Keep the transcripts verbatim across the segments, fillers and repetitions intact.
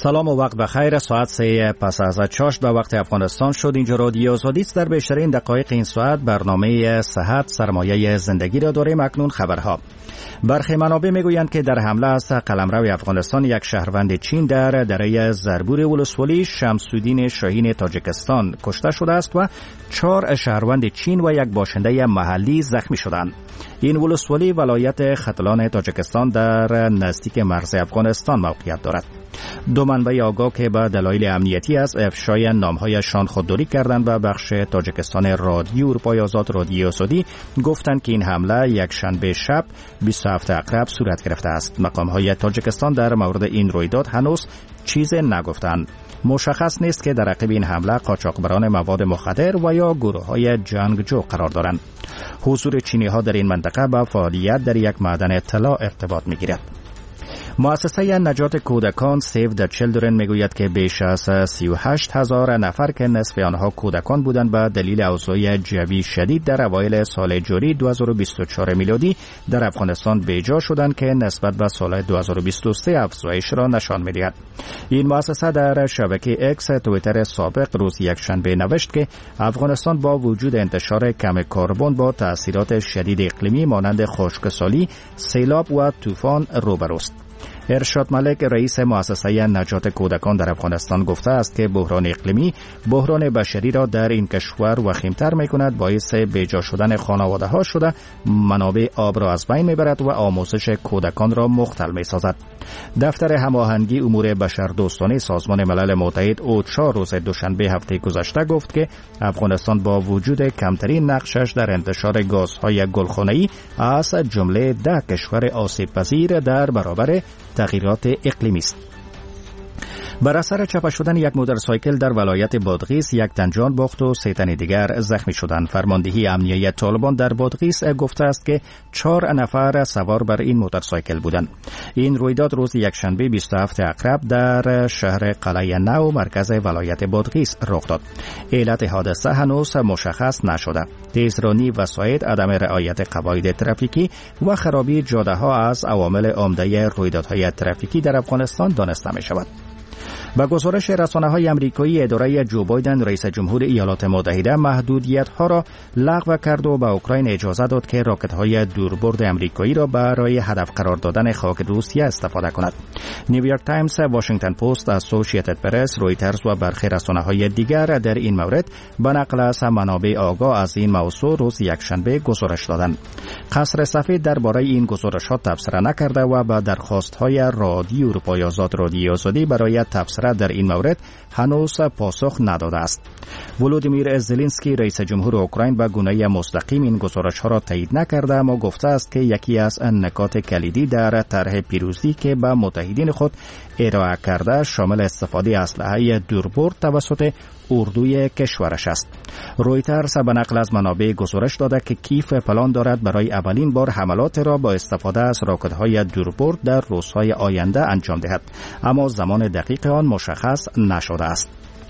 سلام و وقت بخیر. ساعت سه پس از چاشت به وقت افغانستان شد. اینجا رادیو آزادی است. در بیشترین دقایق این ساعت برنامه صحت سرمایه زندگی را داریم. اکنون خبرها. برخی منابع میگویند که در حمله از قلمرو افغانستان یک شهروند چین در دره زربور ولسوالی شمس‌الدین شاهین تاجیکستان کشته شده است و چهار شهروند چین و یک باشنده محلی زخمی شدند. این ولسوالی ولایت ختلان تاجیکستان در نزدیک مرز افغانستان موقعیت دارد. دو منبع آگاه که به دلایل امنیتی از افشای نامهایشان خودداری کردند و بخش تاجیکستان رادیو اروپای آزاد رادیو آزادی گفتند که این حمله یک شنبه شب بیست و هفت اکتبر صورت گرفته است. مقام‌های تاجیکستان در مورد این رویداد هنوز چیزی نگفتند. مشخص نیست که در عقب این حمله قاچاقبران مواد مخدر و یا گروه‌های جنگجو قرار دارند. حضور چینی‌ها در این منطقه با فعالیت در یک معدن طلا ارتباط می‌گیرد. مؤسسه نجات کودکان سیو د چیلدرن میگوید که بیش از سی و هشت هزار نفر که نصف آنها کودکان بودند به دلیل اوضاع جوی شدید در اوایل سال جاری دو هزار و بیست و چهار میلادی در افغانستان بیجا شدند که نسبت به سال دو هزار و بیست و سه افزایش را نشان می‌دهد. این مؤسسه در شبکه اکس توییتر سابق روز یکشنبه نوشت که افغانستان با وجود انتشار کم کربن با تأثیرات شدید اقلیمی مانند خشکسالی، سیلاب و طوفان روبروست. ارشاد ملک رئیس مؤسسه نجات کودکان در افغانستان گفته است که بحران اقلیمی بحران بشری را در این کشور وخیم‌تر می‌کند، باعث بیجا شدن خانواده‌ها شده، منابع آب را از بین می‌برد و آموزش کودکان را مختل می‌سازد. دفتر هماهنگی امور بشردوستانه سازمان ملل متحد اوچا روز دوشنبه هفته گذشته گفت که افغانستان با وجود کمترین نقشش در انتشار گازهای گلخانه‌ای از جمله ده کشور آسیب‌پذیر در برابر تغییرات اقلیمی است. بر اثر چپه شدن یک موتورسایکل در ولایت بادغیس یک تن جان باخت و سه تن دیگر زخمی شدند. فرماندهی امنیتی طالبان در بادغیس گفته است که چهار نفر سوار بر این موتورسایکل بودند. این رویداد روز یکشنبه بیست و هفت اکتبر در شهر قلعه نو مرکز ولایت بادغیس رخ داد. علت حادثه هنوز مشخص نشده. تیزرانی وسایط، عدم رعایت قواعد ترافیکی و خرابی جاده‌ها از عوامل عمده رویدادهای ترافیکی در افغانستان دانسته می‌شود. با گزارش رسانه‌های آمریکایی، اداره جو بایدن رئیس جمهور ایالات متحده محدودیت‌ها را لغو کرد و به اوکراین اجازه داد که راکت‌های دوربرد آمریکایی را برای هدف قرار دادن خاک روسیه استفاده کند. نیویورک تایمز، واشنگتن پست، اسوسییتد پرس، رویترز و برخی رسانه‌های دیگر در این مورد به نقل از منابع آگاه از این موضوع روز یکشنبه گزارش دادند. قصر سفید درباره این گزارش‌ها تبصره نکرده و به درخواست‌های رادیو اروپای آزاد رادیو آزادی برای تبصره در این مورد هنوز پاسخ نداده است. ولودیمیر زلنسکی رئیس جمهور اوکراین به گونه مستقیم این گزارش‌ها را تایید نکرده، اما گفته است که یکی از نکات کلیدی در طرح پیروزی که به متحدین خود ارائه کرده شامل استفاده اسلحه دوربرد توسط اردوی کشورش است. رویترز به نقل از منابع گزارش داده که کیف پلان دارد برای اولین بار حملات را با استفاده از راکت‌های دوربرد در روزهای آینده انجام دهد، اما زمان دقیق آن مشخص نشده است.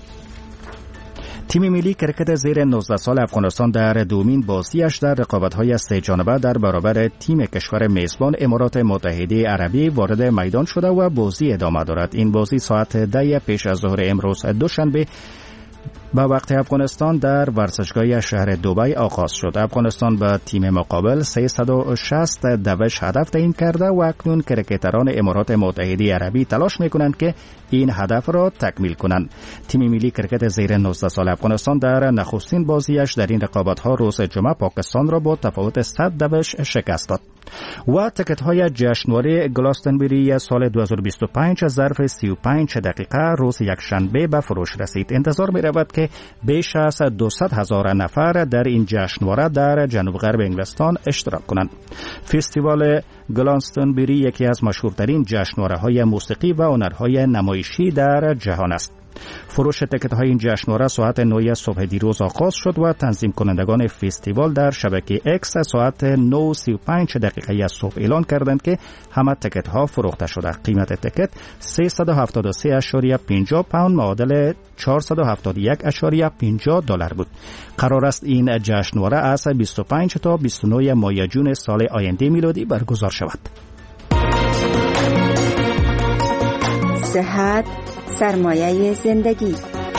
تیم ملی کرکت زیر نوزده سال افغانستان در دومین بازیش در رقابت‌های سه جانبه در برابر تیم کشور میزبان امارات متحده عربی وارد میدان شده و بازی ادامه دارد. این بازی ساعت ده پیش از ظهر امروز دوشنبه با وقت افغانستان در ورزشگاه شهر دبی آغاز شد. افغانستان به تیم مقابل سیصد و شصت دوش هدف تعیین کرده و اکنون کرکتران امارات متحده عربی تلاش می‌کنند که این هدف را تکمیل کنند. تیم ملی کرکت زیر نوزده سال افغانستان در نخستین بازیش در این رقابت‌ها روز جمعه پاکستان را با تفاوت صد دوش شکست داد. و تکت‌های جشنواره گلاستنبری سال دو هزار و بیست و پنج ظرف سی و پنج دقیقه روز یکشنبه به فروش رسید. انتظار می‌رود که بیش از دویست هزار نفر در این جشنواره در جنوب غرب انگلستان اشتراک کنند. فستیوال گلاستنبری یکی از مشهورترین جشنواره‌های موسیقی و هنرهای نمایشی در جهان است. فروش تکت‌های این جشنواره ساعت نه صبح دیروز آغاز شد و تنظیم کنندگان فستیوال در شبکه اکس ساعت نه و سی و پنج دقیقه صبح اعلان کردند که همه تکت‌ها فروخته شده. قیمت تکت سیصد و هفتاد و سه ممیز پنجاه پوند معادل چهارصد و هفتاد و یک ممیز پنجاه دلار بود. قرار است این جشنواره از بیست و پنج تا بیست و نه ماه جون سال آینده میلادی برگزار شود. صحت سرمایه زندگی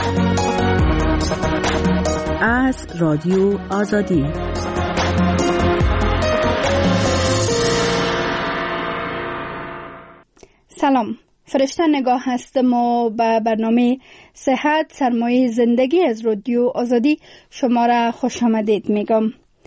از رادیو آزادی. سلام، فرشته نگاه هستم و به برنامه صحت سرمایه زندگی از رادیو آزادی شما را خوش آمدید میگم.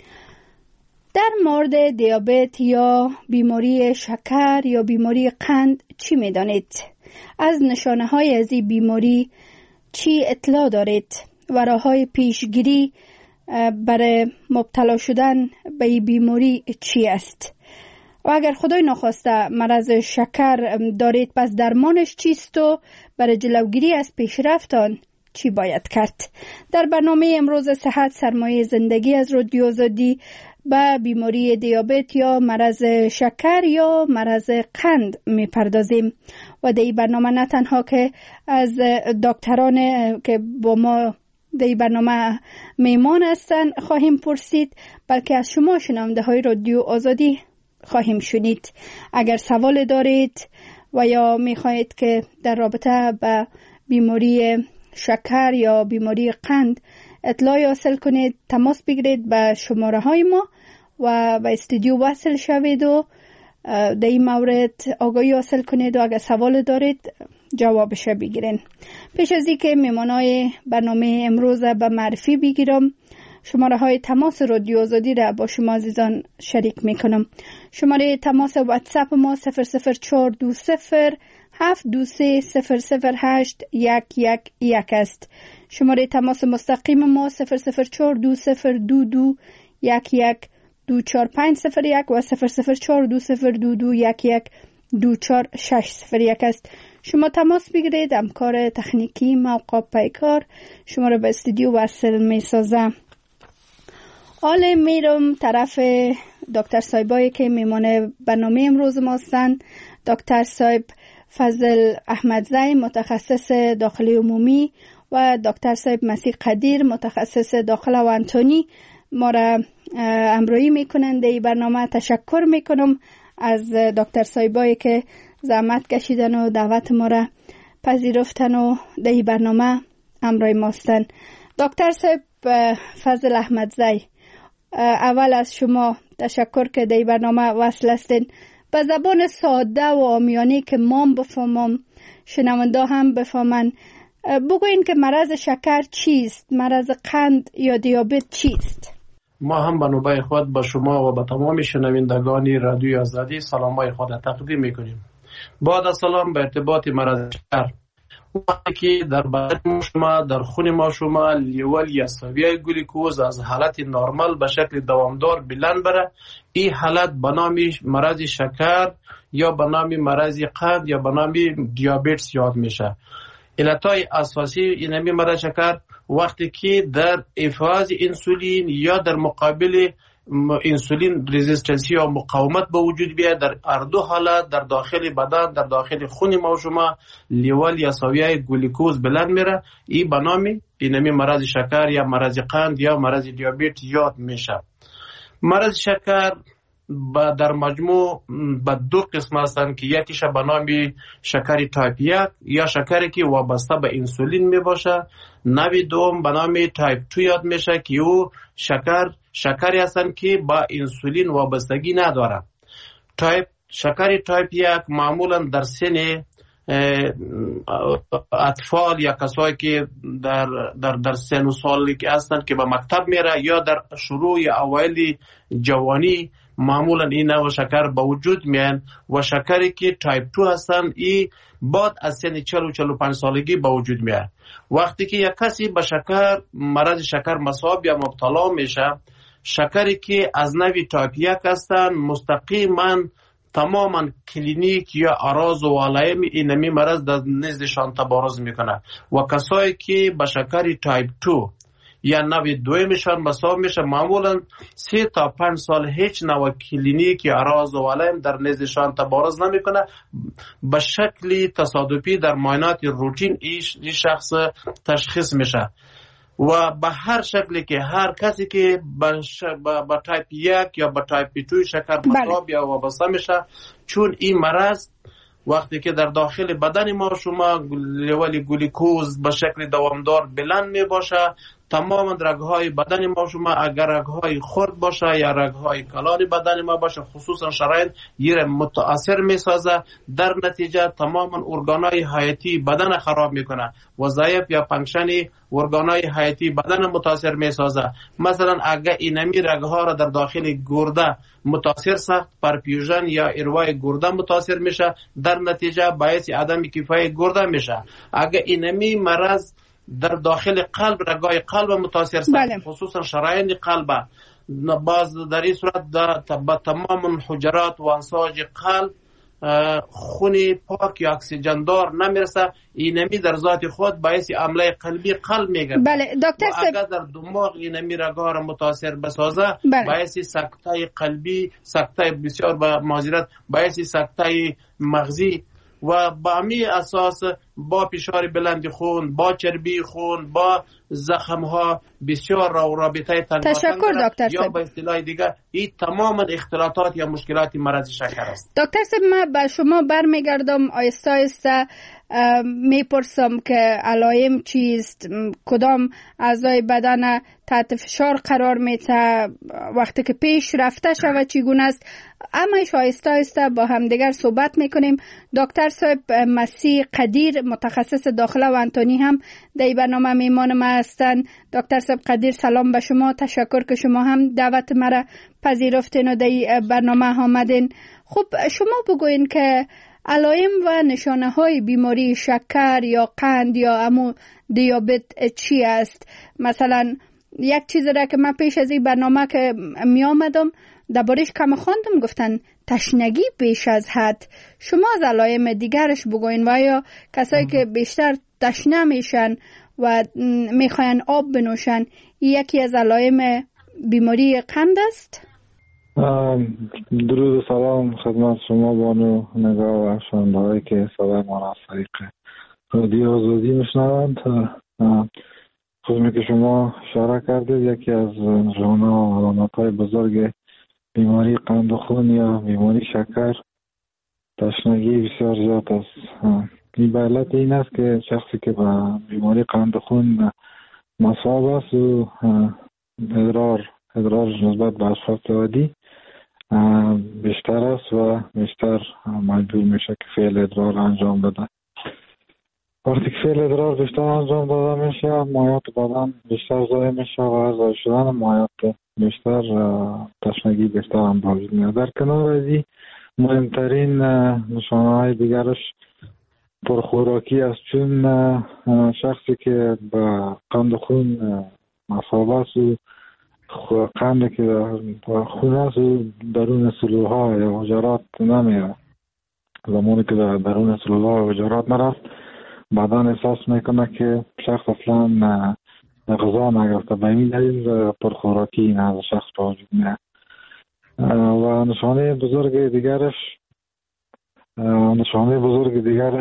در مورد دیابت یا بیماری شکر یا بیماری قند چی میدانید؟ از نشانه های از این بیماری چی اطلاع دارید و راه‌های پیشگیری برای مبتلا شدن به این بیماری چی است؟ و اگر خدای نخواسته مرض شکر دارید پس درمانش چیست و برای جلوگیری از پیشرفت آن چی باید کرد؟ در برنامه امروز صحت سرمایه زندگی از رادیو آزادی به بیماری دیابت یا مرض شکر یا مرض قند میپردازیم و در این برنامه نه تنها که از دکتران که با ما در این برنامه میمان هستند خواهیم پرسید، بلکه از شما شنونده های رادیو آزادی خواهیم شنید. اگر سوال دارید و یا میخواهید که در رابطه با بیماری شکر یا بیماری قند اطلاعی حاصل کنید، تماس بگیرید به شماره های ما و به استودیو وصل شوید و در این مورد آگاهی حاصل کنید و اگر سوال دارید جوابش بگیرین. پیش از اینکه میمانای برنامه امروز به معرفی بگیرم، شماره های تماس رادیو آزادی را با شما عزیزان شریک میکنم. شماره تماس واتساپ ما صفر صفر چهار دو صفر هفت دو سه صفر صفر هشت یک یک یک است. شماره تماس مستقیم ما صفر صفر چهار دو صفر دو دو یک یک دو چهار پنج صفر یک و صفر صفر چهار دو صفر دو دو یک یک دو چهار شش صفر یک است. شما تماس بگیرید، همکار تکنیکی موقع پیکار شما را به استودیو وصل می سازم. حالا میرم طرف دکتر صاحبایی که میمانه برنامه امروز ما هستند. دکتر صاحب فضل احمدزی متخصص داخلی عمومی و دکتر صاحب مسیح قدیر متخصص داخل و انتونی ما را همراهی میکنند. در این برنامه تشکر میکنم از دکتر صاحبایی که زحمت کشیدن و دعوت ما را پذیرفتن و در این برنامه همراه ما هستند. دکتر صاحب فضل احمدزی، اول از شما تشکر که در این برنامه وصل هستین. به زبان ساده و عامیانه که ما بفهمم، شنونده هم بفهمن، بگوین که مرض شکر چیست؟ مرض قند یا دیابت چیست؟ ما هم به نوبه خود با شما و به تمام شنوندگان رادیو آزادی سلامای خود تقدیم میکنیم. بعد از سلام به ارتباط مرض شکر، وقتی که در بدن شما در خون ما شما لیول یا سویه گلوکوز از حالت نرمال به شکل دوامدار بلند بره، این حالت به نام مرض شکر یا به نام مرض قند یا به نام دیابت یاد میشه. علتهای اساسی اینمی مرض شکر وقتی که در افراز انسولین یا در مقابل انسولین رزिस्टنسی یا مقاومت به وجود بیاد، در هر دو حالت در داخل بدن در داخل خون ما شما لیول یا سویه گلوکوز بلند میره، این به نام اینمی مرض شکر یا مرض قند یا مرض دیابت یاد میشه. مرض شکر با در مجموع به دو قسم هستند که یکیش به نام شکر تایپ یک یا شکری که وابسته به انسولین می باشه، نوع دوم به نام تایپ دو یاد میشه که او شکر شکری هستند که با انسولین وابستگی نداره. تایپ شکر تایپ یک معمولا در سن اطفال یا کسایی که در در در سن و سالی که هستند که به مکتب میره یا در شروع اوایل جوانی معمولا این نوع شکر به وجود میان و شکری که تایپ دو هستن ای بعد از سن چهل و چهل و پنج سالگی به وجود میاد. وقتی که یک کسی به شکر مرض شکر مصاب یا مبتلا میشه، شکری که از نوع تایپ یک هستن مستقیما تماما کلینیک یا اعراض و علائم اینمی مرض در نزدشان تبارز میکنه و کسایی که به شکر تایپ دو یا نوع دویمشان مصاب میشه معمولا سه تا پنج سال هیچ نوع کلینیک یا اعراض و علائم در نزدشان تبارز نمیکنه، به شکل تصادفی در معاینات روتین این شخص تشخیص میشه و به هر شکلی که هر کسی که با, ش... با... با تایپ یک یا با تایپ دو شکر مصاب یا وابسته میشه، چون این مرض وقتی که در داخل بدن ما شما لول گلوکوز به شکل دوامدار بلند می باشه، تمام رگ‌های بدن ما شما اگر رگ‌های خرد باشه یا رگ‌های کلان بدن ما باشه، خصوصا شرایط یه متاثر میسازه، در نتیجه تمام ارگان‌های حیاتی بدن خراب میکنه، وظایف یا فانکشن ارگان‌های حیاتی بدن متاثر میسازه. مثلا اگر اینمی رگ‌ها را در داخل گرده متاثر ساخت، پرفیوژن یا اروای گرده متاثر میشه، در نتیجه باعث عدم کفایت گرده میشه. اگر اینمی مرض در داخل قلب، رگای قلب متاثر ساخت، بله. خصوصا شرايين قلب، باز در این صورت با تمام حجرات و انساج قلب خون پاک یا اکسیژن دار نمیرسه، اینمی در ذات خود باعث عمله قلبی قلب میگرده. بله دکتر صاحب، اگر در دماغ اینمی رگا را متاثر بسازه، بله. باعث سکته قلبی، سکته بسیار با معذرت، باعث سکته مغزی و با می اساس با فشار بلند خون، با چربی خون، با زخم ها بسیار رابطه تنگاتن تشکر دکتر یا به اصطلاح دیگه این تمام اختلاطات یا مشکلات مرض شکر است. دکتر صاحب من به شما برمیگردم، آیسته آیسته میپرسم که علائم چیست، کدام اعضای بدن تحت فشار قرار میته، وقتی که پیش رفته شود چگونه است، همش آیسته آیسته با همدیگر صحبت میکنیم. دکتر صاحب مسیح قدیر متخصص داخله و انتونی هم در برنامه میمان ما هستند. دکتر صاحب قدیر سلام به شما، تشکر که شما هم دعوت مرا پذیرفتین و در برنامه آمدین. خب شما بگوین که علائم و نشانه های بیماری شکر یا قند یا امو دیابت چی است؟ مثلا یک چیز را که من پیش از این برنامه که می آمدم دربارش کم خواندم، گفتن تشنگی بیش از حد. شما از علائم دیگرش بگوین و یا کسایی که بیشتر تشنه میشن و میخواین آب بنوشن، یکی از علائم بیماری قند است؟ درود و سلام خدمت شما بانو نگاه و شنونده هایی که صدای ما از طریق رادیو آزادی میشنوند. خودمی که شما اشاره کردید، یکی از نشانه و علامت های بزرگ بیماری قند خون یا بیماری شکر تشنگی بسیار زیاد است. این به علت این است که شخصی که با بیماری قند خون مصاب است و ادرار ادرار نسبت به اشخاص عادی بیشتر است و بیشتر مجبور میشه که فعل ادرار انجام بده. وقتی که فعل ادرار بیشتر انجام داده میشه، مایعات بدن بیشتر ضایع میشه و از ضایع شدن مایعات بیشتر تشنگی بیشتر هم به وجود میاد. در کنار از این مهمترین نشانه های دیگرش پرخوراکی است، چون شخصی که با قند خون مصاب است و قند که خون است و درون سلولها یا حجرات نمیره، زمانی که در درون سلولها و حجرات نرفت، بدن احساس میکنه که شخص اصلا غذا نگرفته، به این دلیل پرخوراکی این از شخص به وجود میاد. و نشانه بزرگ دیگرش نشانه بزرگ دیگرش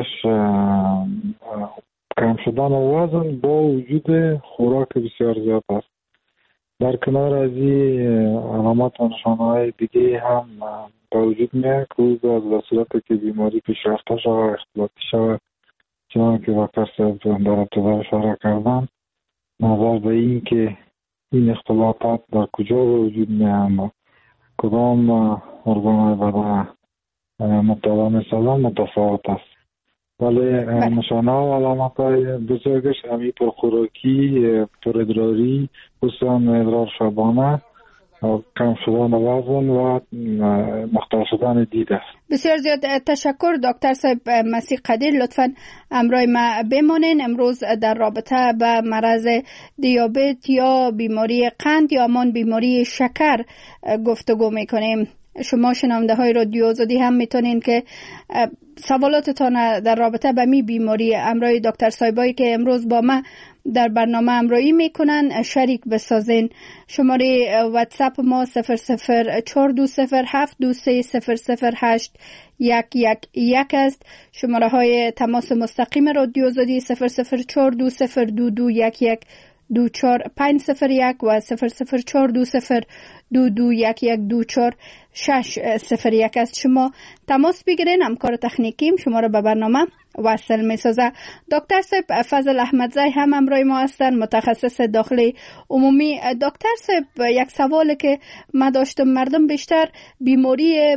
کم شدن وزن با وجود خوراک بسیار زیاد است. در کنار از این علامات و نشانه های دیگه هم با وجود میاد که از در صورت که بیماری پیشرفته شود، اختلاطی شود، چنان که دکتر صاحب در ابتدا اشاره کردن، نظر به این که این اختلاطات در کجا به وجود میاد، کدام ارگان بدن مطالعه می‌سازن متفاوت است، ولی نشانه و علامت های بزرگش همی پرخوراکی، پرادراری، خصوصا ادرار شبانه، کم شدن وزن و مختل شدن دید است. بسیار زیاد تشکر دکتر صاحب مسیح قدیر، لطفاً امروی ما بمانین. امروز در رابطه به مرض دیابت یا بیماری قند یا همان بیماری شکر گفتگو میکنیم. شما شنونده های رادیو آزادی هم میتونین که سوالاتتان در رابطه به می بیماری امروی دکتر صاحبایی که امروز با ما در برنامه امرویی میکنن شریک بسازین. شماره واتساپ ما صفر صفر چهار دو صفر هفت دو سه صفر صفر هشت یک یک یک است. شماره های تماس مستقیم رادیو آزادی صفر صفر چهار دو صفر دو دو یک یک دو چهار پنج صفر یک و صفر صفر چهار دو صفر دو دو یک یک دو چهار شش صفر یک است. شما تماس بگیرین، همکار تکنیکیم شما را به برنامه وصل می سازه. دکتر صاحب فضل احمدزی هم همراه ما هستن، متخصص داخلی عمومی. دکتر صاحب یک سوالی که ما داشتم، مردم بیشتر بیماری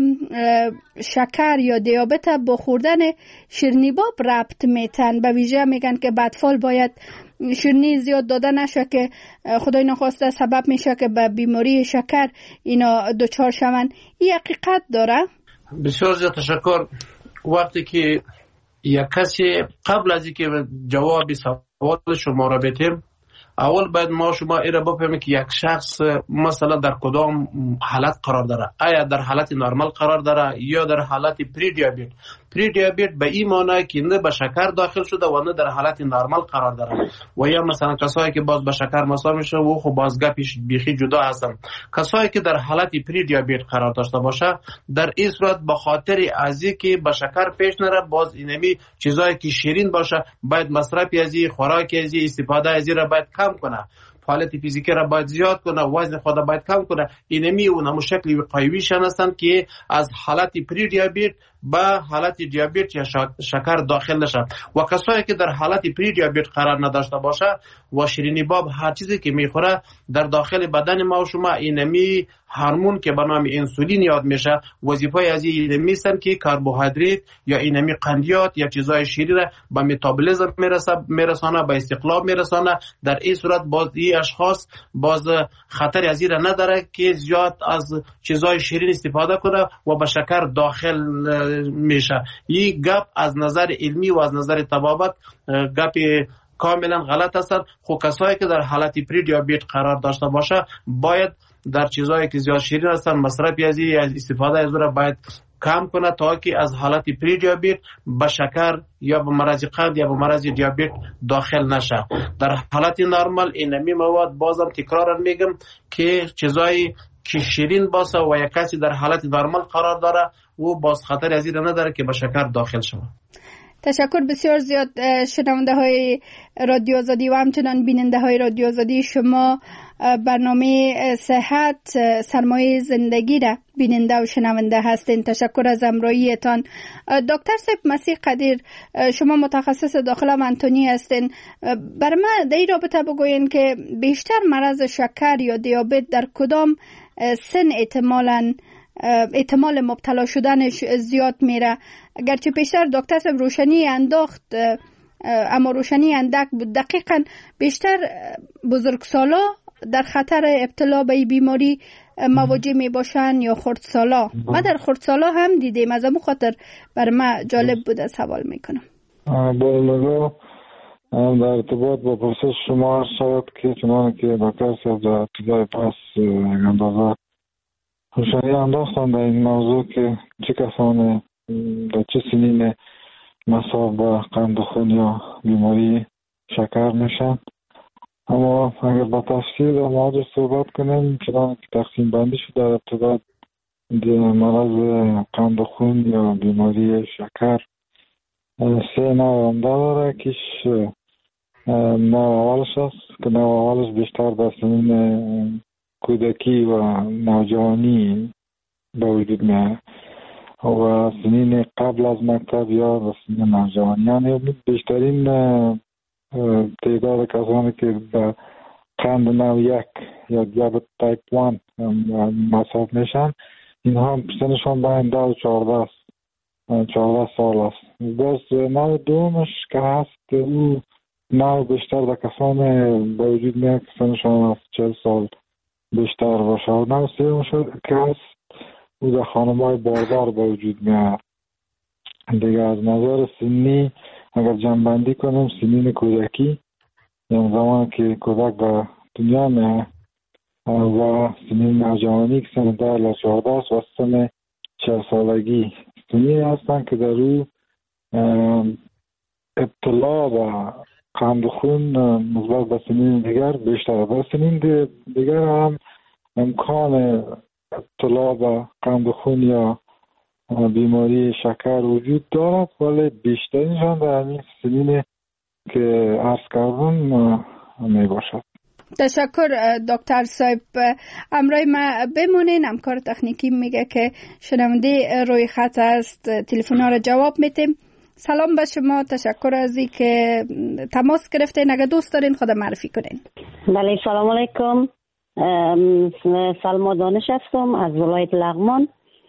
شکر یا دیابت با خوردن شیرینی باب ربط میتن، به ویژه میگن که بدفال باید شیرینی زیاد داده نشه که خدای نخواسته سبب میشه که به بیماری شکر اینا دچار شون. این حقیقت داره؟ بسیار زیاد تشکر. وقتی که یک کسی قبل از اینکه جواب سوال شما را بدیم، اول باید ما شما ایره بفهمیم که یک شخص مثلا در کدام حالت قرار داره. آیا در حالت نرمال قرار داره یا در حالت پری دیابت. پری دیابت به این معنی که نه به شکر داخل شده و نه در حالت نرمال قرار داره. و یا مثلا کسایی که باز به شکر مساوی میشه و خب باز گپش بیخی جدا هستن. کسایی که در حالت پری دیابت قرار داشته باشه، در این صورت به خاطر از اینکه به شکر پیش نره، باز اینمی چیزایی که شیرین باشه باید مصرف از این، خوراک از این، استفاده از این را باید کم کنه. فعالیت فیزیکی را باید زیاد کنه، وزن خود را باید کم کنه. اینمی اون همون شکل وقایویشان هستند که از حالت پری دیابت به حالت دیابت یا شکر داخل نشه. و کسایی که در حالت پری دیابت قرار نداشته باشه و شیرینی باب هر چیزی که میخوره در داخل بدن ما و شما اینمی هورمون که به نام انسولین یاد میشه، وظیفه از این میسن که کربوهیدرات یا اینمی قندیات یا چیزای شیرین را به متابولیسم میرسانه، به استقلاب میرسانه. در این صورت باز این اشخاص باز خطر از این را نداره که زیاد از چیزای شیرین استفاده کنه و به شکر داخل میشه. این گپ از نظر علمی و از نظر طبابت گپ کاملا غلط است. خب کسایی که در حالت پری دیابت قرار داشته باشه باید در چیزایی که زیاد شیرین هستن مصرف از استفاده از اون را باید کم کنه تا که از حالت پری دیابت به شکر یا به مرض قند یا به مرض دیابت داخل نشه. در حالت نرمال اینمی مواد بازم تکرار میگم که چیزایی که شیرین باشه و یک کسی در حالت نرمال قرار داره و باز خطر از این نداره که به شکر داخل شود. تشکر بسیار زیاد شنونده های رادیو آزادی و همچنان بیننده های رادیو آزادی. شما برنامه صحت سرمایه زندگی را بیننده و شنونده هستین. تشکر از همراهیتان. دکتر صاحب مسیح قدیر، شما متخصص داخل منطقی هستین. بر من در این رابطه بگوین که بیشتر مرض شکر یا دیابت در کدام سن احتمالاً احتمال مبتلا شدنش زیاد میره؟ اگرچه پیشتر دکتر صاحب روشنی انداخت، اما روشنی اندک بود. دقیقاً بیشتر بزرگسالا در خطر ابتلا به بیماری مواجه می باشن یا خردسالا؟ ما در خردسالا هم دیدیم، از همون خاطر بر ما جالب بود سوال میکنم. با در ارتباط با پرسش شما شد که چنانه که دکتر صاحب در ابتدای پس اندازه روشنی انداختن در این موضوع که چه کسانی در چه سنین مصاب به قند خون یا بیماری شکر میشن. اما اگر با تفصیل در موضوع صحبت کنیم، چنانه که تقسیم بندی شد در ابتدا مرض قند خون یا بیماری شکر سه نوع عمده داره. کش نوع اولش است که نوع اولش بیشتر در سنین کودکی و نوجوانی به وجود میاد و سنین قبل از مکتب یا سنین نوجوانی، یعنی بیشترین تعداد کسانی که به قند نوع یک یا دیابت تایپ یک مصاب میشن، اینها سنشان بین ده و چهارده چهارده سال است. باز نوع دومش که هست، او نوع بیشتر به کسان به وجود میاد که سنشان از چهل سال بیشتر باشه. و نوع سوم شد که هست او در خانم‌های باردار به وجود میاد. دیگه از نظر سنی اگر جمع‌بندی کنیم، سنین کودکی یعنی زمانی که کودک به دنیا میاد و سنین نوجوانی که سن ده الی چهارده است و سن چهل سالگی سنین هستند که در او ابتلا به قند خون نسبت به سنین دیگر بیشتر. در سنین دیگر هم امکان ابتلا به قند خون یا بیماری شکر وجود دارد، ولی بیشترینشان در همین سنین که عرض کردم می باشد. تشکر دکتر صاحب. امروی ما بمونین. همکار تکنیکی میگه که شنونده روی خط است، تلفن ها را جواب میتیم. سلام به شما، تشکر از این که تماس گرفتین. اگه دوست دارین خود معرفی کنین. بله، سلام علیکم. سلما دانش هستم از ولایت لغمان.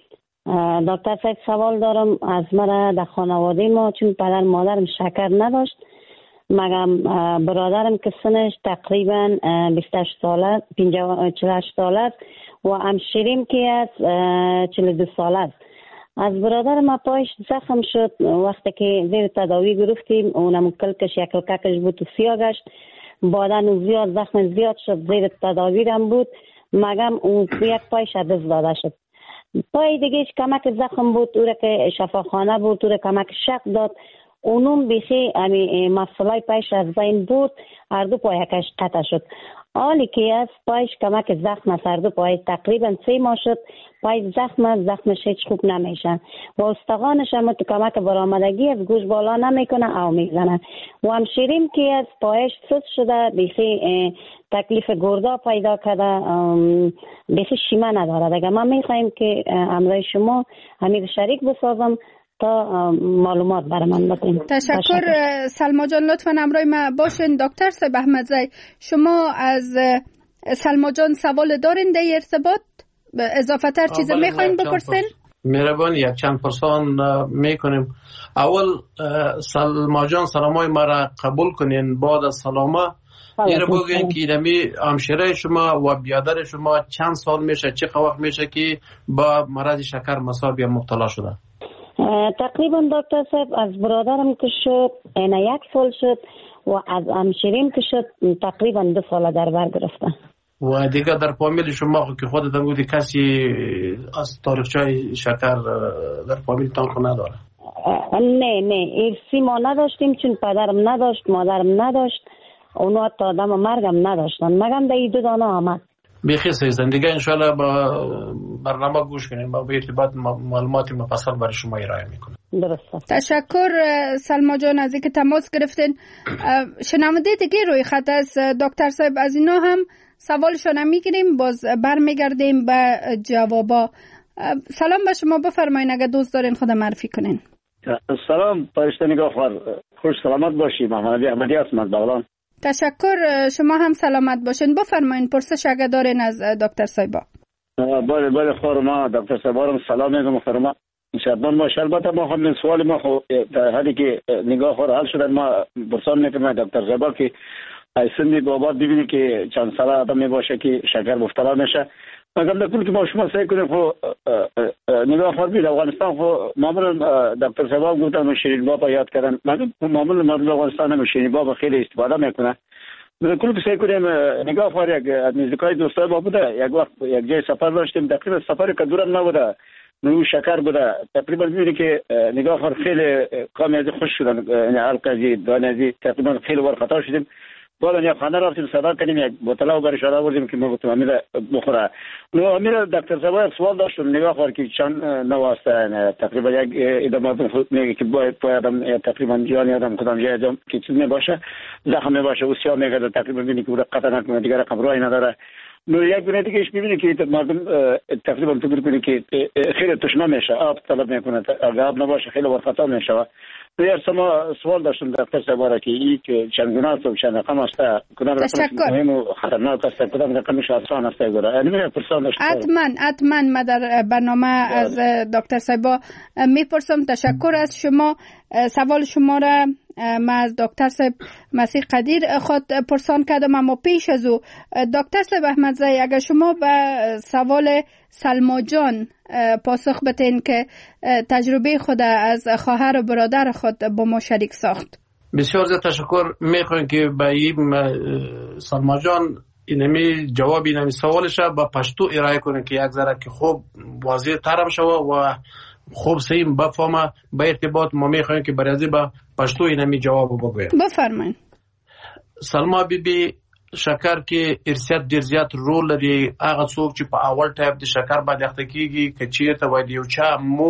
دکتر صاحب سوال دارم از مرا. در خانواده ما چون پدر مادرم شکر نداشت، مگم برادرم که سنش تقریبا بیست و هشت ساله، چهل و هشت ساله است و همشیریم که از چهل و دو ساله است. از برادر ما پایش زخم شد وقتی که زیر تداوی گرفتیم، اونم کلکش یک کلکش بود و سیاه گشت. بعدن زیاد زخم زیاد شد، زیر تداوی هم بود، مگم اون یک پایش دست داده شد. پای دیگه کمک زخم بود، او را که شفاخانه بود، او را کمک شق داد. اونم بیخی امی مفصلای پایش از بین بود، هر دو پایکش قطع شد. حالی که از پایش کمک زخم از هر دو پای تقریبا سه ماه شد، پای زخم از زخمش هیچ خوب نمیشن و استخوانش هم تو کمک برآمدگی از گوش بالا نمیکنه او میزنه و همشیریم که از پایش سست شده، بیخی تکلیف گردا پیدا کرده، بیخی شیمه نداره. دیگه من میخوایم که امروی شما همین شریک بسازم تا معلومات برای من بکنیم. تشکر سلما جان، لطفا امروی ما باشین. دکتر صاحب احمدزی، شما از سلما جان سوال دارین در ارتباط؟ اضافه تر چیز میخواین بپرسین؟ مهربان یک چند پرسان میکنیم. اول سلما جان سلامای مرا قبول کنین. بعد از سلامه این رو بگوین که اینمی همشیره شما و بیادر شما چند سال میشه، چه وقت میشه که با مرض شکر مصاب یا مبتلا شده؟ تقریبا دکتر صاحب از برادرم که شد این یک سال شد و از همشیریم که شد تقریبا دو سال در بر گرفته. و دیگه در فامیل شما که خودتان گفتی کسی از تاریخچه شکر در فامیلتان خود نداره؟ نه نه ارسی ما نداشتیم، چون پدرم نداشت، مادرم نداشت، اونا تا آدم مرگم نداشتن، مگم در این دو دانه آمد. بیخی سیزن دیگه انشاءالله با برنامه گوش کنیم و به ارتباط معلومات مفصل برای شما ارائه میکنم. درسته. تشکر سلما جان از اینکه تماس گرفتین. شنونده دیگه روی خط است دکتر صاحب، از اینا هم سوالشون میگیریم، باز برمیگردیم به جوابا. سلام به شما، بفرمایین اگه دوست دارین خود معرفی کنین. سلام فرشته نگاهوار، خوش سلامت باشی. محمد علی احمدی هستم از بغلان. تشکر، شما هم سلامت باشین. بفرمایین پرسش اگه دارین از دکتر صاحبا. بله بله خورما دکتر صاحبارم سلام میگم محترم. شادمان باشه. البته ما هم سوال ما خو حالی که نگاه خور حل شدن ما پرسان میکنم دکتر صاحبا که ایسنی بابا ببینی که چند ساله آدم میباشه که شکر مبتلا میشه. مگر نکنه که ما شما سعی کنیم خو نگاه خور بید افغانستان خو معمولا دکتر صاحبا گفتن شیرین بابا یاد کردن، مگر معمولا مردم افغانستان هم شیرین بابا خیلی استفاده میکنه. کل که سعی کنیم نگاه خور یک نزدیکای دوستای ما بوده، یک وقت یک جای سفر داشتیم، تقریبا سفر که دورم نبوده، نو شکر بوده، تقریبا میبینی که نگاه خور خیلی کامی از خوش شدن، یعنی حلقه دانه تقریبا خیلی ور خطا شدیم. بعد یک خانه رفتیم صدا کردیم، یک بوتل آب برش آوردیم که ما گفتم امیر بخوره. نو امیر دکتر صاحب سوال داشتم نگاه خور که چند نواسته تقریبا یک ادامه خود میگه که باید پایدم تقریبا جانی آدم کدام جای آدم که چیز میباشه زخم میباشه و سیاه میگه تقریبا بینی که قطع نکنه دیگه رقم رای نداره. نو یک بینه دیگه ایش میبینی که مردم تقریبا تو بکنی که خیلی تشنه میشه، آب طلب میکنه، اگر آب نباشه خیلی ور خطا میشه. دیگر سما سوال داشتم دکتر صاحب که این که چند گونه است و چند رقم است، کدام رقم مهم و خطرناک است، کدام رقمش آسان است گره. یعنی من پرسان داشتم. حتما حتما ما در برنامه از دکتر صاحب میپرسم. تشکر از شما. سوال شما را ما از دکتر صاحب مسیح قدیر خود پرسان کردم، اما پیش از او دکتر صاحب احمدزی اگر شما به سوال سلما جان پاسخ بدین که تجربه خود از خواهر و برادر خود با ما شریک ساخت. بسیار زیاد تشکر میخوایم که به این سلما جان اینمی جواب اینمی سوالش با پشتو ارائه کنه که یک ذره که خوب واضح ترم شوه و خوب سیم بفهمه. به ارتباط ما میخوایم که برای با پشتو اینمی جواب بگویم. بفرمایید. سلما بی بی شکر کې ارثیات ډیر زیات رول لري. هغه څوک چې په اول ټایپ د شکر باندې اخته کیږي که چیرته وای دی یو چا مور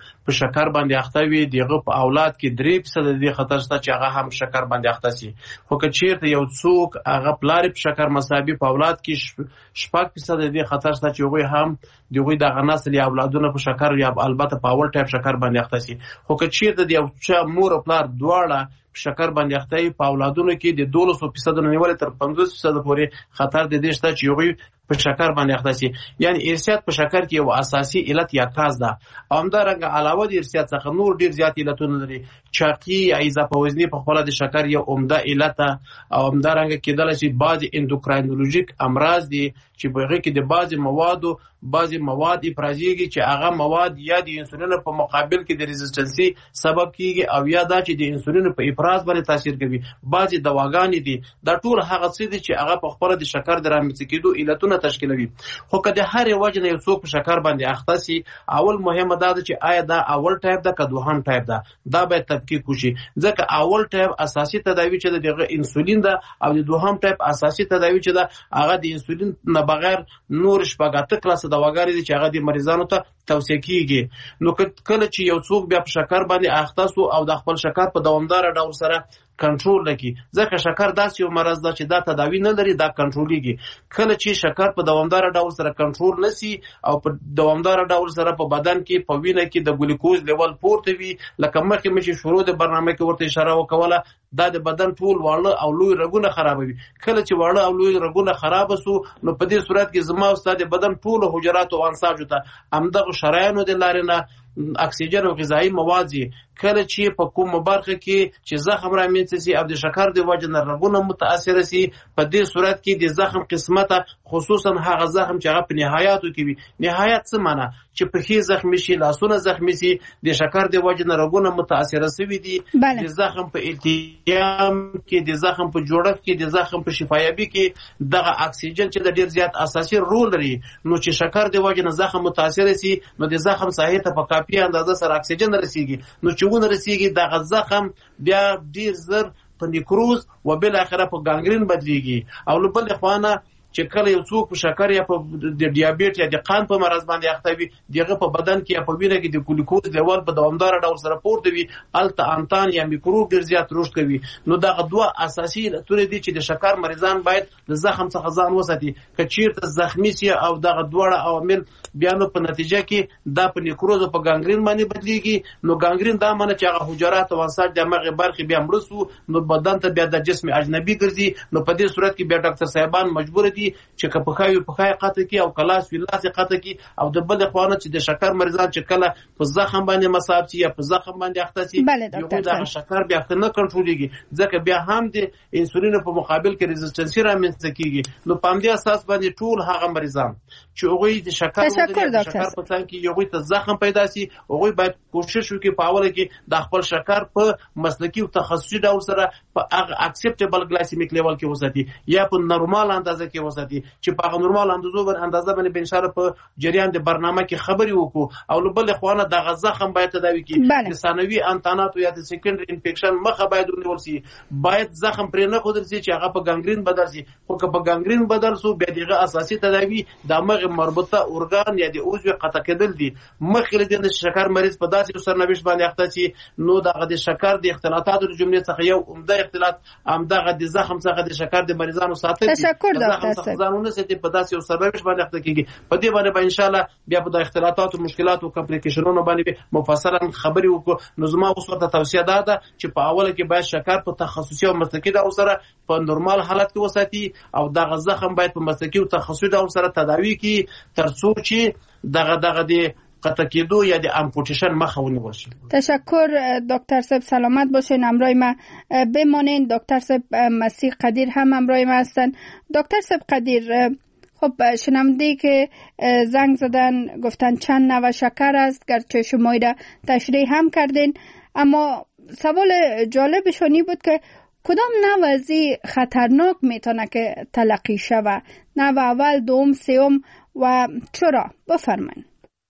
په شکر باندې اخته وي دغه په اولاد کې درې فیصد د دې خطر شته چې هغه هم شکر باندې اخته شي. خو که چیرته یو څوک هغه پلار په شکر مصابي په اولاد کې شپږ فیصد د دې خطر شته چې هغوی هم دغوی دغه نسل یا اولادونه په شکر یا البته په اول ټایپ شکر باندې اخته شي. خو که چیرته د یو چا مور او پلار دواړه شکر باندې اخته وي په اولادونو کې د دولس فیصد نه نیولې تر پنځوس فیصد پورې خطر د دې شته چې هغوی په شکر باندې اخته شي. یعنی ارثیات په شکر کې یو اساسي علت یا کاز ده. همدارنګه علاوه د ارثیات څخه نور ډیر زیات علتونه لري. چاقي یا اضافه وزني په خپل د شکر یو عمده علت او همدارنګه کېدل شي بعض اندوکراینولوژیک امراض دي چې په هغه کې د بعض موادو بعضی مواد افرازیږي چې هغه مواد یا د انسولین په مقابل کې د ريزिस्ټنسي سبب کیږي او یا دا چې د انسولین په افراز باندې تاثیر کوي. بعضی دواګانې دي دا ټول هغه څه دي چې هغه په خپل د شکر د رامنځته کېدو علتونه تشکیلوي. خو کله هر وجه نه یو څوک په شکر باندې اخته سي اول مهمه دا ده چې آیا دا اول ټایپ ده که دوهم ټایپ ده دا به تفکیک وشي. ځکه اول ټایپ اساسي تداوی چې د انسولین ده او د دوهم ټایپ اساسي تداوی چې ده هغه د انسولین نه بغیر نور شپږاته کلاس دواګانې دي چې هغه د مریضانو ته توصیه کیږي. نو کله چې یو څوک بیا په شکر باندې اخته سو او د خپل شکر په دوامدار ډول سره کنټرول لکې ځکه شکر داسې یو مرض ده چې دا تداوی نه لري دا کنټرولېږي. کله چې شکر په دوامدار ډول سره کنټرول نسی او په دوامدار ډول سره په بدن کې په وینه کې د ګلوکوز لیول پورته وي لکه مخکې مې چې شروع د برنامه کې ورته اشاره وکوله دا د بدن ټول واړه او لوی رګونه خرابوي. کله چې واړه او لوی رګونه خراب سو نو په دې صورت کې زما او استاد بدن ټول حجرات او انساج ته همدغه شرایانو د لارې نه اکسیجن او غذایی مواد کله چې په کوم برخه کې چې زخم رامنځته سي او د شکر د وجه نه رګونه متاثر سي په دې صورت کې د زخم قسمته خصوصا هغه زخم چې هغه په نهایاتو کې وي. نهایت څه معنی چې په هي زخم شي لاسونه زخم شي د شکر د وجه نه رګونه متاثر سوي دي. د زخم په التیام کې د زخم په جوړښت کې د زخم په شفایابي کې دغه اکسیجن چې د ډیر زیات اساسي رول لري نو چې شکر د وجه نه زخم متاثر سي نو د زخم ساحې ته په کافي اندازه سره اکسیجن رسیږي نو چې ونه رسیږي دغه زخم بیا ډیر زر په نیکروز و بل اخره په ګانګرین بدلیږي. او بل خوانه چې کله یو څوک په شکر یا په د ډیابیټ یا د قند په مرض باندې اخته وي دغه په بدن کې یا په وینه کې د ګلوکوز لیول په دوامدار ډول سره پورته وي الته انتان یا میکروب ډیر زیات رشد کوي. نو دغه دوه اساسي علتونه دي چې د شکر مریضان باید د زخم څخه ځان وساتي. که چیرته زخمی سي او دغه دواړه عوامل بیانو په نتیجه کې دا په نیکروز او په ګانګرین باندې بدلیږي نو ګانګرین دا معنی چې هغه حجرات او انساج د مغز برخې بیا مرسو نو بدن ته بیا د جسم اجنبي ګرځي. نو په دې صورت کې بیا ډاکټر صاحبان مجبور دي چې په خایو په خای قطه کې او کلاس ویلاس قطه کې او د بل خوانه چې د شکر مریضان چې کله په زخم باندې مصاب شي یا په زخم باندې اخته شي یو د شکر بیا نه کنټرولېږي ځکه بیا هم د انسولین په مقابل کې ريزिस्ټنسي رامنځته کیږي. نو په همدې اساس باندې ټول هغه مریضان چې هغوی د شکر د شکر په څنګ کې یو ته زخم پیدا شي هغوی باید کوشش وکړي په اوله کې د خپل شکر په مسلکي او تخصصي ډول سره په هغه اکسپټیبل ګلایسیمیک لیول کې وساتي یا په نورمال اندازه کې وساتي چې په نورمال اندازو باندې اندازه باندې به انشاءالله په جریان د برنامه کې خبري وکړو. او بل خوانه دغه زخم باید تداوي کی د ثانوي انتانات یا د سیکنډري انفیکشن مخه باید ونیول شي. باید زخم پرې نه خودل شي چې هغه په ګانګرین بدل شي. خو که په ګانګرین بدل شو بیا دغه اساسي تداوي د مغز مربوطه اورګان یا د عضو قطع کېدل دي. مخکې د شکر مریض په داسې سرنوشت باندې اخته شي نو دغه د شکر د اختلاطاتو د جملې څخه یو عمده اختلاط همدغه د زخم څخه د شکر د مریضانو ساتل دي. تشکر ډاکټر صاحب. ځانونه ستې په داسې یو سرنوشت باندې اخته کیږي. په دې باندې به ان شاء الله بیا په د اختلاطاتو مشکلات او کمپلیکیشنونو باندې مفصلا خبري وکړو. نو زما اوس ورته توصیه ده چې په اوله کې باید شکر په تخصصي او مسلکي ډول سره په نورمال حالت کې وساتي او دغه زخم باید په مسلکي او تخصصي ډول سره تداوی کی ترڅو چې دغه دغه دی قطع کېدو یا د امپوټیشن مخه ونیول شي. تشکر دکتر صاحب سلامت باشین. همراه ما بمانین. دکتر صاحب مسیح قدیر هم همراه ما هستن. دکتر صاحب قدیر خب شنونده که زنگ زدن گفتن چند نوع شکر است گرچه شما را تشریح هم کردین اما سوال جالبشانی بود که کدام نوع ازی خطرناک میتونه که تلقی شود؟ نوع اول، دوم، سوم و چرا؟ بفرمایید.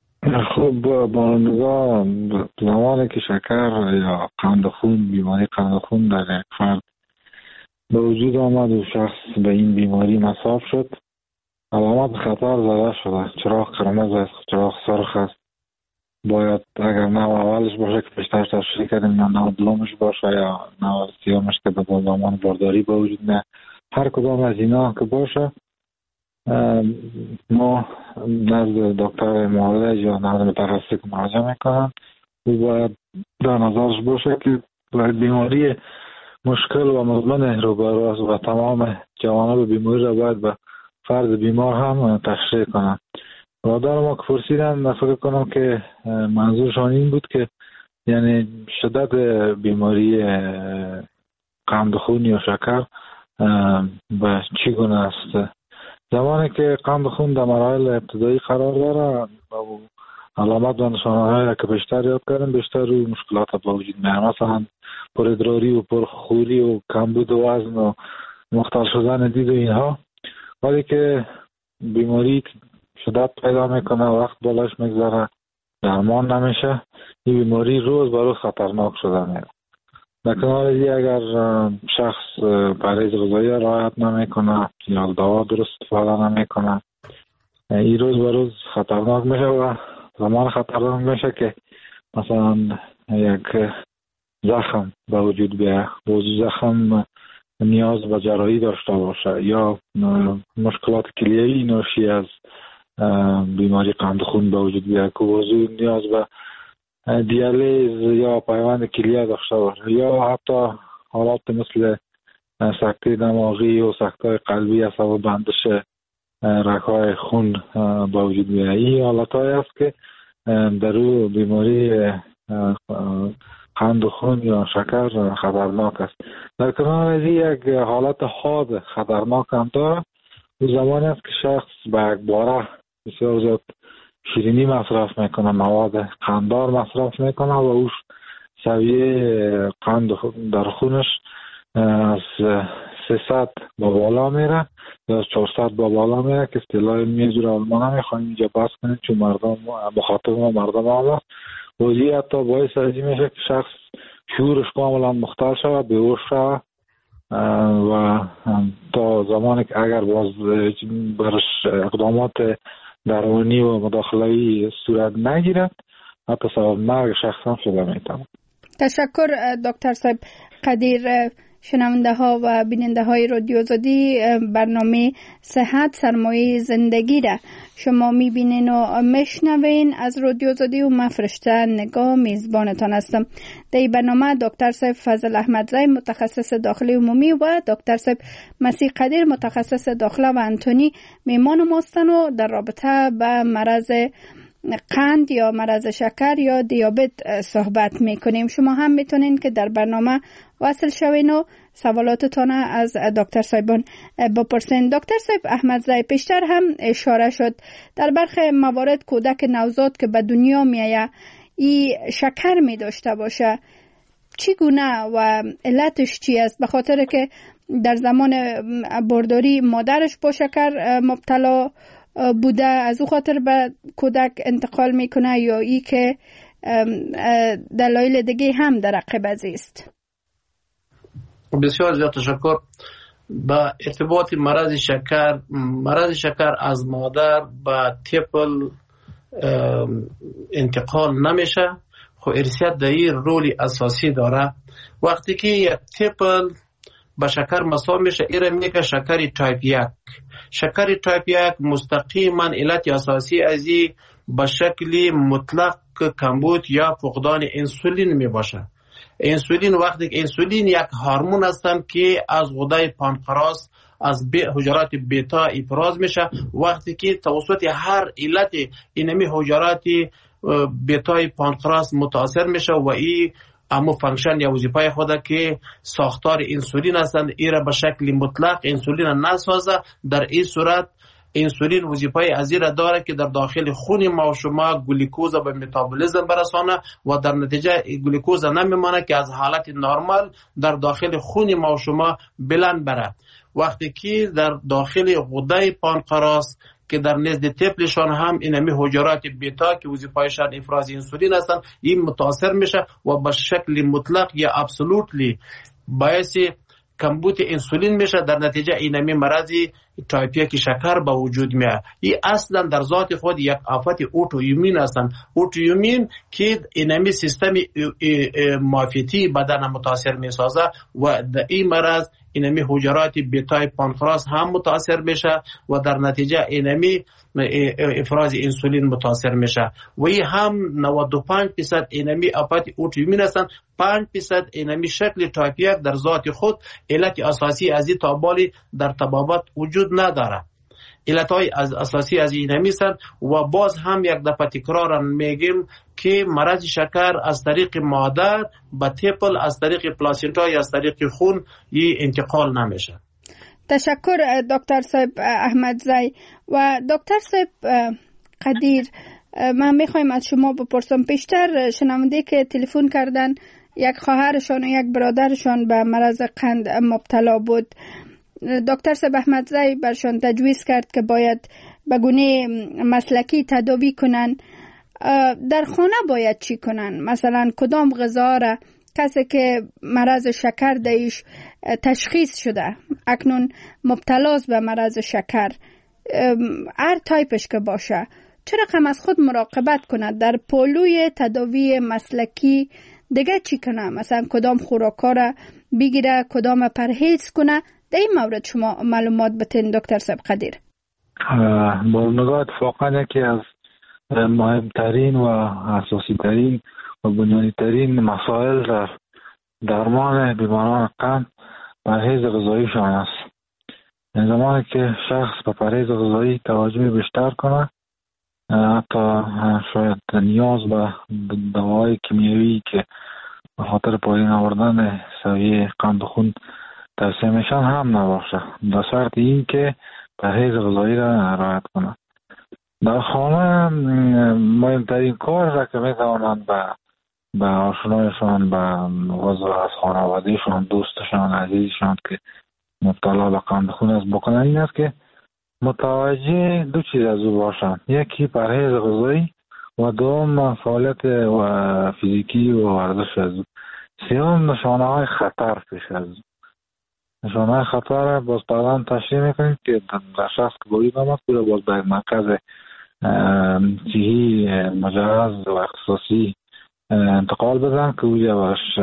خب با نگاه زمانی که شکر یا قند خون بیماری قند خون در یک فرد به وجود آمد و شخص به این بیماری مصاب شد علامات خطر زده شده. چراغ قرمز است، چراغ سرخ است، باید اگر نوع اولش باشه که پیشتر تشریح کردیم یا نوع دومش باشه یا نوع سیامش که به زمان بارداری با وجود نه، هر کدام از اینا که باشه ما نزد دکتر معالج یا نزد متخصص که مراجعه میکنن او باید در نظرش باشه که بیماری مشکل و مزمن روبرو است و تمام جوانب بیماری را باید به فرد بیمار هم تشریح کنن. برادر ما که پرسیدن فکر کنم که منظورشان این بود که یعنی شدت بیماری قند خون یا شکر به چی گونه است. زمانی که قند خون در مراحل ابتدایی قرار داره و علامت و نشانه‌هایی که بیشتر یاد کردیم بیشتر روی مشکلات با وجود میاد، مثلا پرادراری و پرخوری و کمبود وزن و مختل شدن دید و اینها. ولی که بیماری شدت پیدا میکنه و وقت بالاش میگذره درمان نمیشه، این بیماری روز به روز خطرناک شده میره. در کنار این اگر شخص پرهیز غذایی رعایت نمیکنه یا دوا درست استفاده نمیکنه، این روز به روز خطرناک میشه و زمان خطرناک میشه که مثلا یک زخم به وجود بیاد و زخم نیاز به جراحی داشته باشه یا مشکلات کلیه‌ای ناشی از بیماری قند خون به وجود بیاد که وضوع نیاز به دیالیز یا پیوند کلیه داشته باشه یا حتی حالات مثل سکته دماغی و سکته قلبی از سبب بندش رگ‌های خون به وجود بیاد. این حالت‌هایی است که در او بیماری قند خون یا شکر خطرناک است. در کنار از یک حالت حاد خطرناک هم داره، اون زمانی است که شخص به یک باره بسیار زیاد شیرینی مصرف میکنه، مواد قنددار مصرف میکنه و اوش سویه قند در خونش از سیصد با بالا میره یا از چهارصد با بالا میره که اصطلاح علمی زور آلمان نمیخوایم اینجا بحث کنیم چون مردم بخاطر ما مردم آلا وزی حتی باعث ازی میشه که شخص شعورش کاملا مختل شود، بیهوش شود و تا زمانی که اگر باز برش اقدامات درمانی و مداخله‌ای صورت نگیرد حتی سبب مرگ شخص هم شده میتونه. تشکر دکتر صاحب قدیر. شنونده ها و بیننده های رادیو آزادی، برنامه صحت سرمایه زندگی را شما میبینین و میشنوین از رادیو آزادی و من فرشته نگاه میزبانتان هستم. در این برنامه دکتر صاحب فضل احمدزی متخصص داخلی عمومی و دکتر صاحب مسیح قدیر متخصص داخله و انتونی میمان ماستن و در رابطه به مرض قند یا مرض شکر یا دیابت صحبت میکنیم. شما هم میتونین که در برنامه وصل شوین و سوالاتتان از دکتر صاحبان بپرسین. دکتر صاحب احمدزی، پیشتر هم اشاره شد در برخی موارد کودک نوزاد که به دنیا میایه ای شکر می داشته باشه، چگونه و علتش چی است؟ به خاطر که در زمان بارداری مادرش با شکر مبتلا بوده از او خاطر به کودک انتقال میکنه یا ای که دلایل دیگه هم در عقب است؟ بسیار زیاد تشکر. با ارتباط مرض شکر، مرض شکر از مادر به طفل انتقال نمیشه، خب ارثیت در این رولی اساسی داره. وقتی که یک طفل به شکر مصاب میشه ایره میگه شکر تایپ یک. شکر تایپ یک مستقیما علت اساسی از این به شکل مطلق کمبود یا فقدان انسولین می باشه. انسولین وقتی که انسولین یک هورمون هستن که از غده پانکراس از بی حجرات بیتا افراز میشه. وقتی که توسط هر علت اینمی حجرات بیتا پانکراس متاثر میشه و این اما فانکشن یا وظیفه خود که ساختار انسولین هستند ایره به شکل مطلق انسولین نسازه. در این صورت انسولین وظیفه از این داره که در داخل خون ما و شما گلوکوز به متابولیسم برسانه و در نتیجه گلوکوز نمیمانه که از حالت نرمال در داخل خون ما و شما بلند بره. وقتی که در داخل غده پانکراس که در نزد طفلشان هم اینمی حجرات بیتا که وظیفه‌شان افراز انسولین هستند این متاثر میشه و به شکل مطلق یا ابسولوتلی باعث کمبود انسولین میشه. در نتیجه اینمی مرضی تایپ یک شکر به وجود میاد. این اصلا در ذات خود یک آفت اوتوایمون هستند. اوتوایمون که اینمی سیستم معافیتی بدن متاثر میسازه و در این مرض اینمی حجرات بیتای پانکراس هم متاثر میشه و در نتیجه اینمی افراز انسولین متاثر میشه و این هم نود و پنج درصد اینمی آفت اوتوایمون هستند. پنج درصد اینمی شکل تایپ یک در ذات خود علت اساسی از این تابالی در طبابت وجود نداره. علت های از اساسی از این هستند و باز هم یک دفعه تکرارا میگیم که مرض شکر از طریق مادر به طفل از طریق پلاسینتا یا از طریق خون این انتقال نمیشه. تشکر دکتر صاحب احمدزی. و دکتر صاحب قدیر، من میخوایم از شما بپرسم، پیشتر شنونده که تلفن کردن یک خواهرشان و یک برادرشان به مرض قند مبتلا بود، دکتر صاحب احمدزی برشان تجویز کرد که باید به گونه مسلکی تداوی کنن. در خانه باید چی کنن؟ مثلا کدام غذا را کسی که مرض شکر دایش تشخیص شده اکنون مبتلاست به مرض شکر، هر تایپش که باشه، چه رقم از خود مراقبت کنه؟ در پولوی تداوی مسلکی دیگه چی کنه؟ مثلا کدام خوراکا را بگیره، کدام پرهیز کنه؟ در این مورد شما معلومات بتین دکتر صاحب قدیر. با نگاه اتفاقا یکی از مهمترین و اساسی ترین و بنیادی ترین مسائل در درمان بیماران قند پرهیز غذاییشان است. زمانی که شخص به پرهیز غذایی توجه بیشتر کنه، حتی شاید نیاز به دوای کیمیایی که به خاطر پایین آوردن سویه قند خون توصیه میشن هم نباشه، در شرط این که پرهیز غذایی را رعایت کنه. در خانه مهمترین کار را که میتوانند به به آشنایشان، به غذا از خانوادهشان، دوستشان، عزیزشان که مبتلا به قند خون است بکنن این است که متوجه دو چیز از او باشند: یکی پرهیز غذایی و دوم فعالیت و فیزیکی و ورزش از او. سوم نشانه های خطر پیش از او. نشانه های خطر باز بعداً تشریح میکنیم که در شخص که باید آمد که باز به مرکز صحی مجهز و اختصاصی انتقال بدن که اوجه باش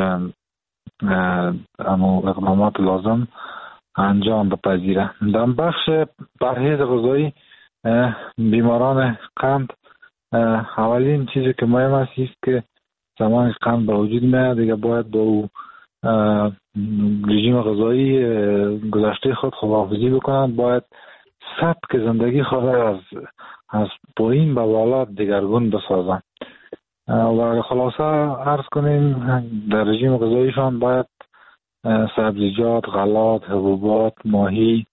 اقدامات لازم انجام بپذیره. در بخش پرهیز غذایی بیماران قند، اولین چیزی که مهم است که زمانی قند به وجود میاد دیگه باید با او رژیم غذایی گذشته خود خداحافظی بکنند. باید سبک زندگی خود از از پایین به بالا دگرگون بسازند و خلاصه عرض کنیم در رژیم غذاییشان باید سبزیجات، غلات، حبوبات، ماهی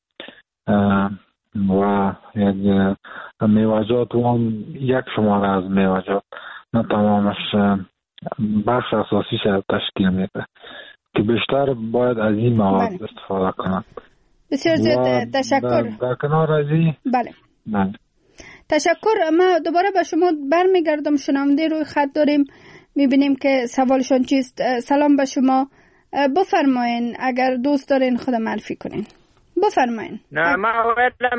و میوه‌جات و هم یک شماره از میوه‌جات، نه تمامش، بخش اساسی شاید تشکیل میده که بیشتر باید از این مواد استفاده کنند. بسیار زیاد تشکر. در, در کنار از این بله. بله. تشکر. ما دوباره به شما برمیگردم. شنونده روی خط داریم، میبینیم که سوالشون چیست. سلام به شما، بفرمایین اگر دوست دارین خود معرفی کنین. بفرمایین. نه ما ویلم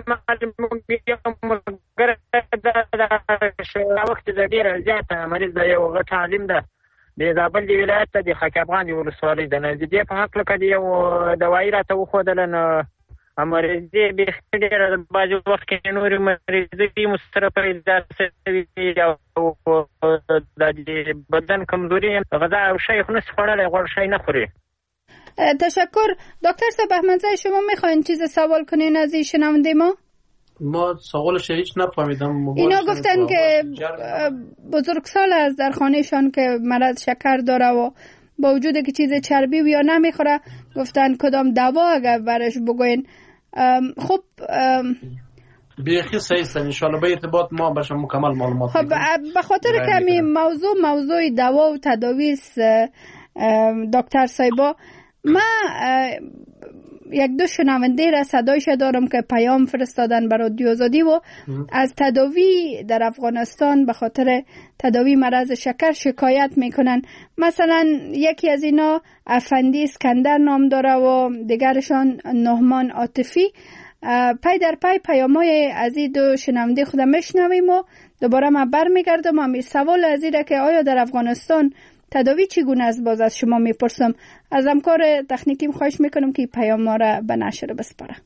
وقت د ډیر زیات مریض د یو غټ عالم ده د زابل دی ولایت د خاک افغان ولسوالۍ د نزدې په حق لکه دی یو دوايي راته وښودل نو امریزي به ډیر باجو وخت کې نور مریضي مستره پیدا شوی او د بدن کمزوري غذا او شی خو نه خورل غوړ شی نه خوري. تشکر. دکتر صاحب احمدزی شما میخواین چیز سوال کنین از این شنونده ما؟ ما سوالش هیچ نفهمیدم. اینا گفتن که بزرگسال از در خانهشان که مرض شکر داره و با وجود که چیز چربی یا نمیخوره، گفتن کدام دوا اگر برش بگوین. خب بیخی صحیح است، ان شاء الله به ارتباط ما باشه مکمل معلومات. خب به خاطر کمی موضوع موضوع دوا و تداوی است دکتر صاحبا، ما یک دو شنونده را صدایش دارم که پیام فرستادن برای رادیو آزادی و از تداوی در افغانستان به خاطر تداوی مرض شکر شکایت میکنن. مثلا یکی از اینا افندی اسکندر نام داره و دیگرشان نهمان عاطفی. پای در پای پیامای از این دو شنونده خودم میشنویم و دوباره من برمیگردم. همین سوال از این که آیا در افغانستان تداوی چگونه است باز از شما میپرسم. از همکار تکنیکیم خواهش میکنم که پیام ما را به نشر بسپاره.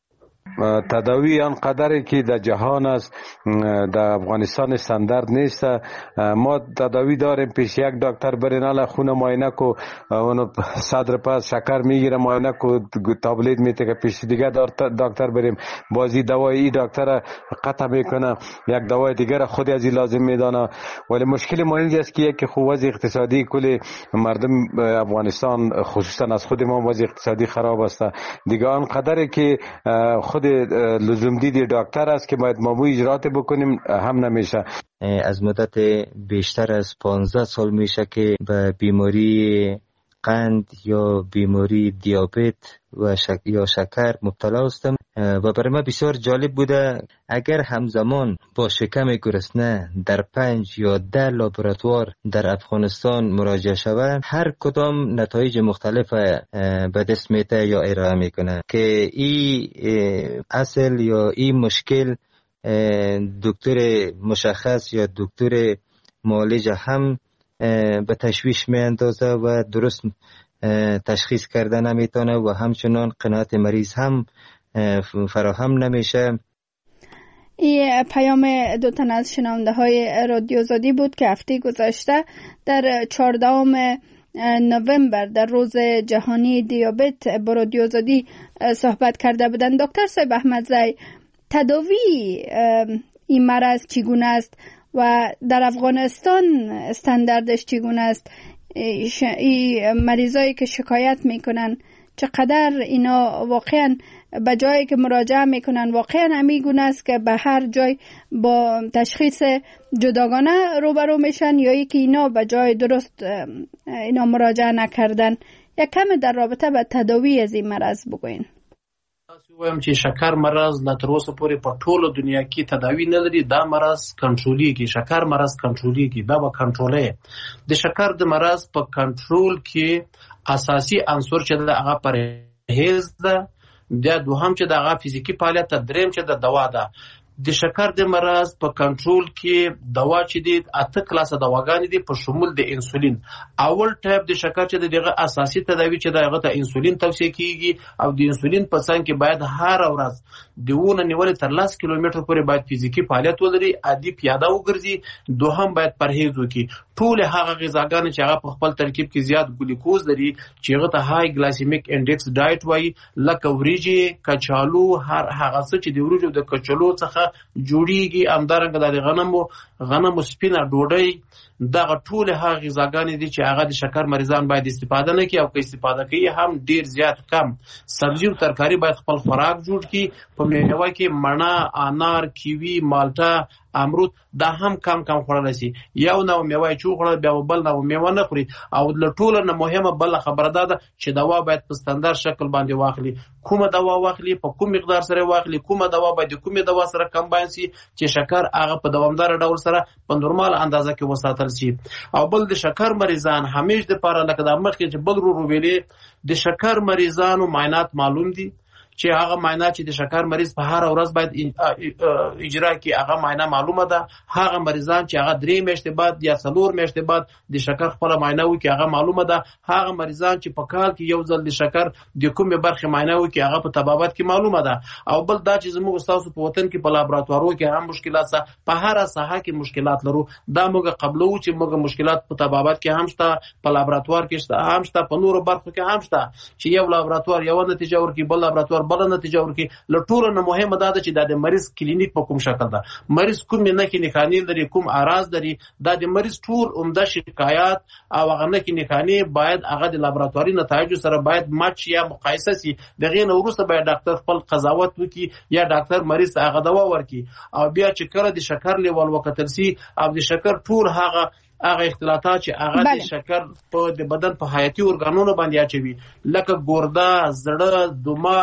تداوی آنقدری که در جهان است در افغانستان استاندارد نیست. ما تداوی داریم پیش یک دکتر برین الا خون معاینه کو اونو صدر پس شکر میگیره معاینه کو تابلت میته که پیش دیگه دکتر بریم بازی دوای این دکتر قطع میکنه یک دوای دیگر خود از لازم میدانه. ولی مشکل ما اینجا است که یک خوب وضع اقتصادی کل مردم افغانستان خصوصا از خود ما وضع اقتصادی خراب است دیگه. آنقدری که خود لزوم دیدی دکتر است که باید ما اجرات بکنیم هم نمیشه. از مدت بیشتر از پانزده سال میشه که به بیماری قند یا بیماری دیابت و شک... یا شکر مبتلا هستم و برای من بسیار جالب بوده اگر همزمان با شکم گرسنه در پنج یا ده لابراتوار در افغانستان مراجعه شود هر کدام نتایج مختلف به دست میته یا ارائه میکنه که این اصل یا این مشکل دکتر مشخص یا دکتر معالج هم به تشویش می اندازه و درست تشخیص کرده نمیتونه و همچنان قناعت مریض هم فراهم نمیشه. این پیام دو تن از شنونده های رادیو آزادی بود که هفته گذشته در چهاردهم نوامبر در روز جهانی دیابت با رادیو آزادی صحبت کرده بودند. دکتر صاحب احمدزی، تداوی این مرض چگونه است و در افغانستان استانداردش چگونه است؟ این مریضایی که شکایت میکنن چقدر اینا واقعا به جایی که مراجعه میکنن واقعا همین گونه است که به هر جای با تشخیص جداگانه روبرو میشن یا ای که اینا به جای درست اینا مراجعه نکردن؟ یک کم در رابطه با تداوی از این مرض بگوین. وایم چې شکر مرض لا تر اوسه پورې په ټوله دنیا کې تداوی نه لري. دا مرض کنټرولېږي، شکر مرض کنټرولېږي، دا به کنټرولې. د شکر د مرض په کنټرول کې اساسي عنصر چې د هغه پرهیز ده، د دوهم چې د هغه فزیکی فعالیت ده، دریم چې د دوا ده. د شکر د مرض په کنټرول کې دوا چې دي اته کلاسه دواګانې دي په شمول د انسولین. اول ټایپ د شکر چې دغه اساسي تداوی چې دغه ته انسولین توصیه کیږي او د انسولین په څنګ کې باید هر ورځ دیونه نیولې تر لاس کیلومتر پورې باید فزیکی فعالیت ولري، عادي پیاده وګرځي. دوهم باید پرهیز وکړي. ټول هغه غذاګانې چې هغه په خپل ترکیب کې زیات ګلوکوز لري چې هغه ته های ګلایسیمیک انډیکس ډایټ وایي، لکه وریجې، کچالو، هر هغه څه چې د وریجو د کچالو څخه جوړیږي، همدارنګه د غنمو غنمو سپینه ډوډۍ، دغه ټول هغه غذاګانې دي چې هغه د شکر مریضان باید استفاده نه کوي او که استفاده کوي هم ډیر زیات کم. سبزی او ترکاری باید خپل خوراک جوړ کړي. په میوه کې مڼه، انار، کیوي، مالټه، امرود دا هم کم کم خوړل شي. یو نو میوه چې خوړل بیا بل نو میوه نه خوري. او له ټولو نه مهمه بل خبره ده چې دوا باید په ستاندار شکل باندې واخلي. کومه دوا واخلي، په کوم مقدار سره واخلي، کومه دوا باید کومه دوا سره کمباین شي چې شکر هغه په دوامدار ډول سره په نورمال اندازه کې وساتل شي. او بل د شکر مریضان همیش د پاره لکه د مخکې چې بل ورو ویلې د شکر مریضانو معاینات معلوم دي چې هغه معاینه چې د شکر مریض په هر ورځ باید اجرا کړي هغه معاینه معلومه ده. هغه مریضان چې هغه درې میاشتې بعد یا څلور میاشتې بعد د شکر خپل معاینه وکړي هغه معلومه ده. هغه مریضان چې په کال کې یو ځل د شکر د کومې برخې معاینه وکړي هغه په طبابت کې معلومه ده. او بل دا چې زموږ تاسو په وطن کې په لابراتوارو کې هم مشکلات سه، په هر ساحه کې مشکلات لرو. دا موږ قبلو چې موږ مشکلات په طبابت کې هم شته، په لابراتوار کې شته هم شته، په نورو برخو کې هم شته چې یو لابراتوار یو نتیجه ورکړي، بل لابراتوار بل نتیجه ورکړي. له ټولو نه مهمه دا ده چې د مریض کلینیک په کوم شکل ده، مریض کوم نه کې نښانې لري، کوم اعراض لري. دا د مریض ټول عمده شکایات او هغه نه کې نښانې باید هغه د لابراتواري نتایجو سره باید مچ یا مقایسه سي. دغه نه وروسته باید ډاکټر خپل قضاوت وکړي یا ډاکټر مریض ته هغه دوا ورکړي. او بیا چې کله د شکر لیول وکتل سي او د شکر ټول هغه هغه اختلالات چې هغه د شکر په د بدن په حیاتي ارګانونو باندې اچوي لکه ګرده، زړه، دماغ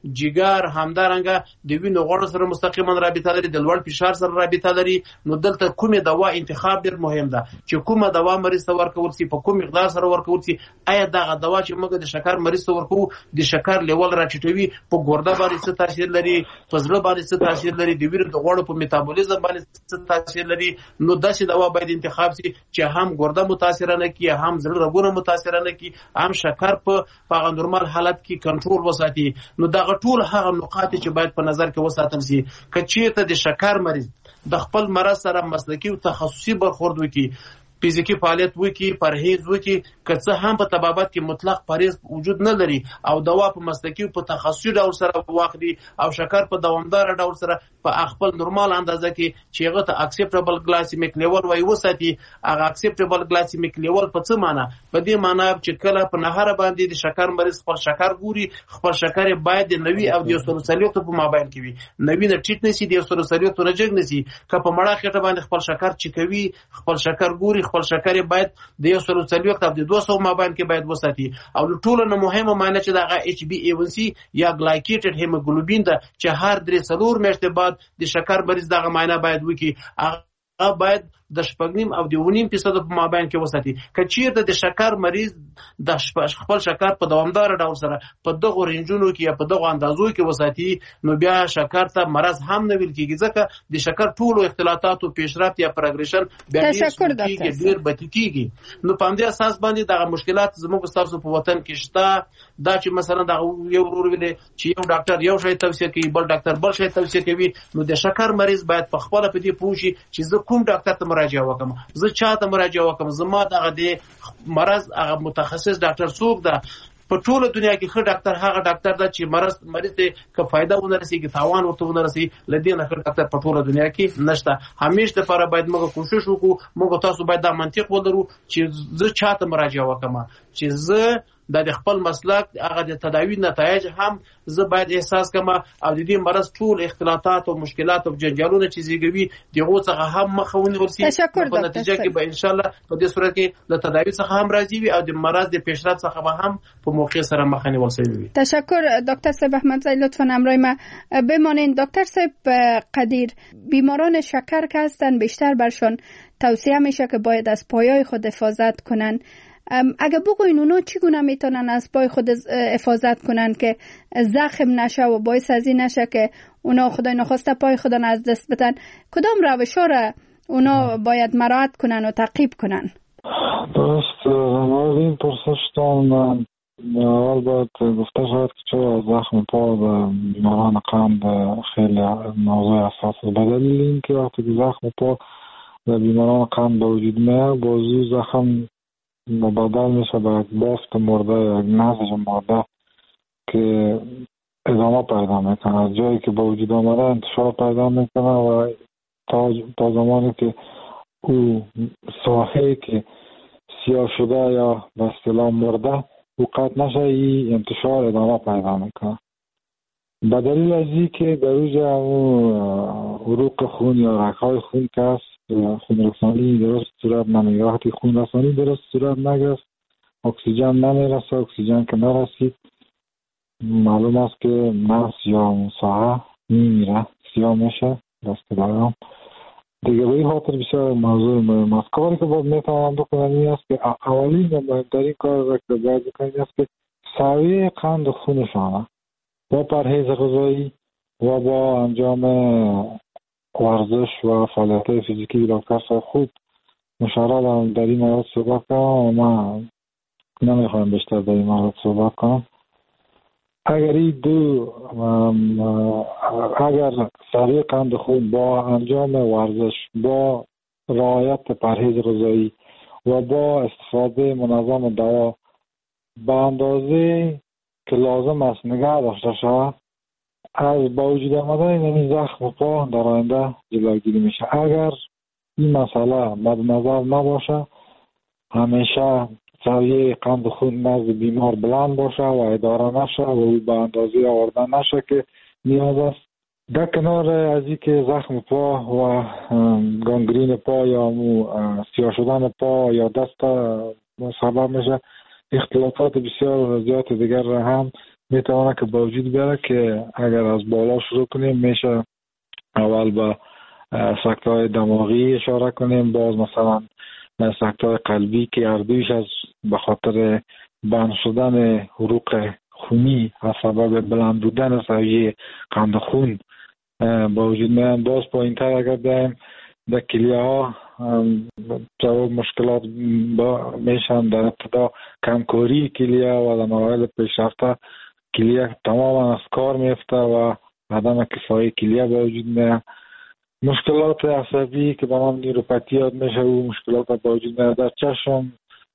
جگر همدارنګه د وینې غوړ سره مستقیما رابطه لري، د لوړ فشار سره رابطه لري. نو دلته کومه دوا انتخاب ډیر مهم ده چې کومه دوا مریض ته ورکول شي، په کوم مقدار سره ورکول شي. آیا دغه دوا چې موږ د شکر مریض ته ورکو د شکر لیول راټیټوي، په ګرده باندې څه تاثیر لري، په زړه باندې څه تاثیر لري، د وینې د غوړو په میتابولیزم باندې څه تاثیر لري. نو داسې دوا باید انتخاب شي چې هم ګرده متاثر نه کړي، هم زړه رګونه متاثر نه کړي، هم شکر په هغه نورمال حالت کې کنټرول وساتي. نو دغه ټول هغه نقاط چې باید په نظر کې وساتل شي. که چیرته د شکر مریض د خپل مرض سره مسلکي او تخصصي برخورد وکړي، فزیکی فعالیت وکي، پرهیز وکي، که څه هم په طبابت کې مطلق پرهیز وجود نه لري او دوا په مسلکي په تخصصي ډول سره واخلي او شکر په دوامدار ډول سره په خپل نورمال اندازه کې چې هغه ته اکسپټیبل ګلایسیمیک لیول وایي وساتي. هغه اکسپټیبل ګلایسیمیک لیول په څه معنی؟ په دې معنی چې کله په نهر باندې د شکر مریض خپل شکر ګوري، خپل شکر باید د نوي او د یو سل څلوېښت په مابین کې وي. نوي نه ټیټ نشي، د یو سل څلوېښت نه جګ نشي. که په مړه خېټه باندې خپل شکر چیکوي، خپل شکر ګوري، خپل شکر باید د یو سل څلوېښت او د دوه سوه مابین کې باید وساتي. او ټول نه مهمه معنی چې دغه ایچ بي اے ون سي یا ګلایکیټډ هیموګلوبین ده چې هر درې څلور میاشتې بعد د شکر مریض دغه معنی باید وکړي. هغه باید د شپږ نیم او د اوه نیم فیصد په مابین کې وساتي. که چیرته د شکر مریض د خپل شکر په دوامدار ډول سره په دغه رینجونو کې یا په دغه اندازو کې وساتي، نو بیا شکر ته مرض هم نه ویل کېږي، ځکه د شکر ټولو اختلاطاتو پیشرفت یا پروګریشن بیا ډېر بدې کېږي. نو په همدې اساس باندې دغه مشکلات زموږ ستاسو په وطن کې شته. دا چې مثلا دغه یو ورور ویلې چې یو ډاکټر یو شی توصیه کوي، بل ډاکټر بل شی توصیه کوي، نو د شکر مریض باید په خپله په دې پوه شي چې زه کوم ډاکټر ته مراجعه وکم، زه چاته مراجعه وکم، زما دغه د مرض هغه متخصص ډاکټر څوک ده. په ټوله دنیا کې ښه ډاکټر هغه ډاکټر ده چې مرض مریض ته که فایده ونه رسېږي، تاوان ورته ونه رسېږي، له دې نه ښه ډاکټر په ټوله دنیا کې نشته. همیشه دپاره باید موږ کوشش وکړو، موږ تاسو باید دا منطق ولرو چې زه چاته مراجعه وکم، چې زه د خپل مسلک هغه د تداوی نتایج هم زه باید احساس کړم او د دې مرض ټول اختلاطات او مشکلات او جنجالونه چې زیږوي دغه څخه هم مخه ونیول شي. په نتیجه کې به ان شاء الله په دې صورت کې د تداوی څخه هم راځي وي او د مرض د پیشرفت څخه به هم په موقع سره مخه نیول شي. تشکر دکتر صاحب احمدزی، لطفا همراه ما بمانید. دکتر صاحب قدیر، بیماران شکر که هستند بیشتر برشان توصیه میشه که باید از پایه‌های خود حفاظت کنن. اگه بگوین اونا چگونه میتونن از پای خود حفاظت کنن که زخم نشه و باعث از این نشه که اونا خدای نخواسته پای خودن از دست بدن؟ کدام روش‌ها را اونا باید مراعات کنن و تعقیب کنن؟ درست. مورد این پرسشتان اول باید گفته شد که چرا زخم پا و بیماران قند خیلی موضوع حساس است. به دلیل اینکه وقتی که زخم پا و بیماران قند به وجود میاد، بازو زخم مبادل میشه به یک بافت مرده یا یک نسج مرده که ادامه پیدا میکنه. از جایی که به وجود آمده انتشار پیدا میکنه و تا, تا زمانی که او ساحه که سیاه شده یا به اصطلاح مرده او قطع نشه، این انتشار ادامه پیدا میکنه. به دلیل از این که در اوج عروق خون یا رگ‌های خون که هست خون رسانی درست صورت نمیگه، وقتی خون رسانی درست صورت نگرفت اکسیژن نمیرسه، اکسیژن که نرسید معلوم است که نفس یا ساحه میمیره، سیاه میشه دست دارم دیگه. به این خاطر بسیار موضوع مهم است. کاری که باید میتوانم بکنم این است که اولین و مهمترین کار را که باید بکنم این است که سویه قند خونشانه با پرهیز غذایی و با انجام ورزش و فعالیت فیزیکی دکتر صاحب خوب مشاوره در این مورد صحبت کنم و من نمیخوایم بیشتر در این مورد صحبت کنم. اگر این دو اگر سویه قند خون با انجام ورزش، با رعایت پرهیز غذایی و با استفاده منظم دوا به اندازه که لازم است نگه داشته شود، از با وجود آمدن این زخم پا در آینده جلوگیری میشه. اگر این مسئله مد نظر نباشه، همیشه سویه قند خون نزد بیمار بلند باشه و اداره نشه و او به اندازه آورده نشه که نیاز است. در کنار از این که زخم پا و گانگرین پا یا سیاه شدن پا یا دست سبب میشه، اختلافات بسیار زیاد دیگر را هم میتونه که با وجود بیاره که اگر از بالا شروع کنیم میشه اول به سکته‌های دماغی اشاره کنیم، باز مثلا سکته‌های قلبی که اردویش از به خاطر بند شدن حروق خونی از سبب بلند بودن سویه قند خون با وجود میان. باز پایین‌تر اگر بریم در کلیه ها سبب مشکلات میشن. در ابتدا کمکاری کلیه و در مراحل پیشرفته کلیه تماما از کار میفته و عدم کفایی کلیه با وجود میاد. مشکلات عصبی که به نام نیوروپاتی یاد میشه و مشکلات با وجود میاد در چشم.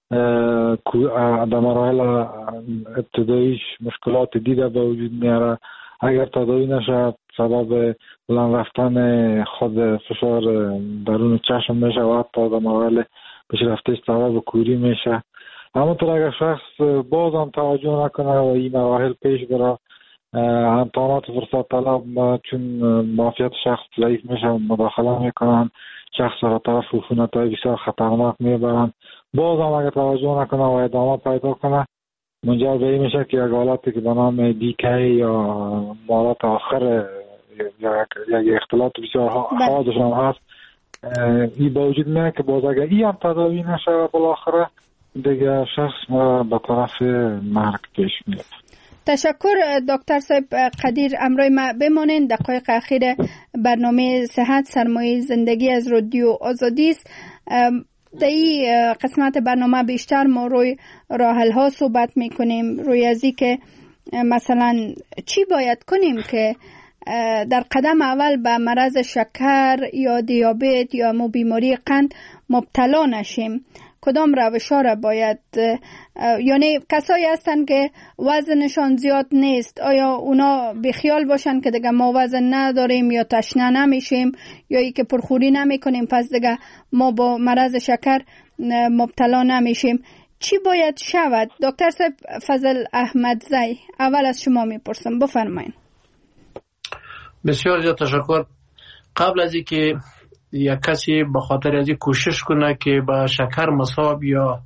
در مراحل ابتداییش مشکلات دیده با وجود میاره. اگر تداوی نشه سبب بلند رفتن خود فشار درون چشم میشه و حتی در مراحل پیشرفتش سبب کوری میشه. همونطور اگر شخص باز هم توجه نکنه و این مراحل پیش بره، امتحانات فرصت طلب چون معافیت شخص ضعیف میشه مداخله میکنن، شخص را طرف عفونت‌های بسیار خطرناک میبرن. باز هم اگر توجه نکنه و ادامه پیدا کنه منجر به این میشه که یک حالتی که به نام دیکی یا مالات آخر یا یک اختلاط بسیار حادش هم هست این با وجود میاد که باز اگر این هم تداوی نشه و بالاخره دیگه شخص به طرف مرگ پیش میاد. تشکر دکتر صاحب قدیر. امروی ما بمانین. دقایق اخیر برنامه صحت سرمایه زندگی از رادیو آزادی است. در این قسمت برنامه بیشتر ما روی راحل ها صحبت میکنیم، روی ازی که مثلا چی باید کنیم که در قدم اول به مرض شکر یا دیابت یا مو بیماری قند مبتلا نشیم. کدام روش‌ها را باید، یعنی کسایی هستن که وزنشان زیاد نیست، آیا اونا بخیال باشن که دیگه ما وزن نداریم یا تشنه نمیشیم یا ای که پرخوری نمی کنیم پس دیگه ما با مرض شکر مبتلا نمیشیم؟ چی باید شود؟ دکتر صاحب فضل احمدزی اول از شما میپرسم، بفرمایید. بسیار زیاد تشکر. قبل از اینکه یک کسی به خاطر از این کوشش کنه که با شکر مصاب یا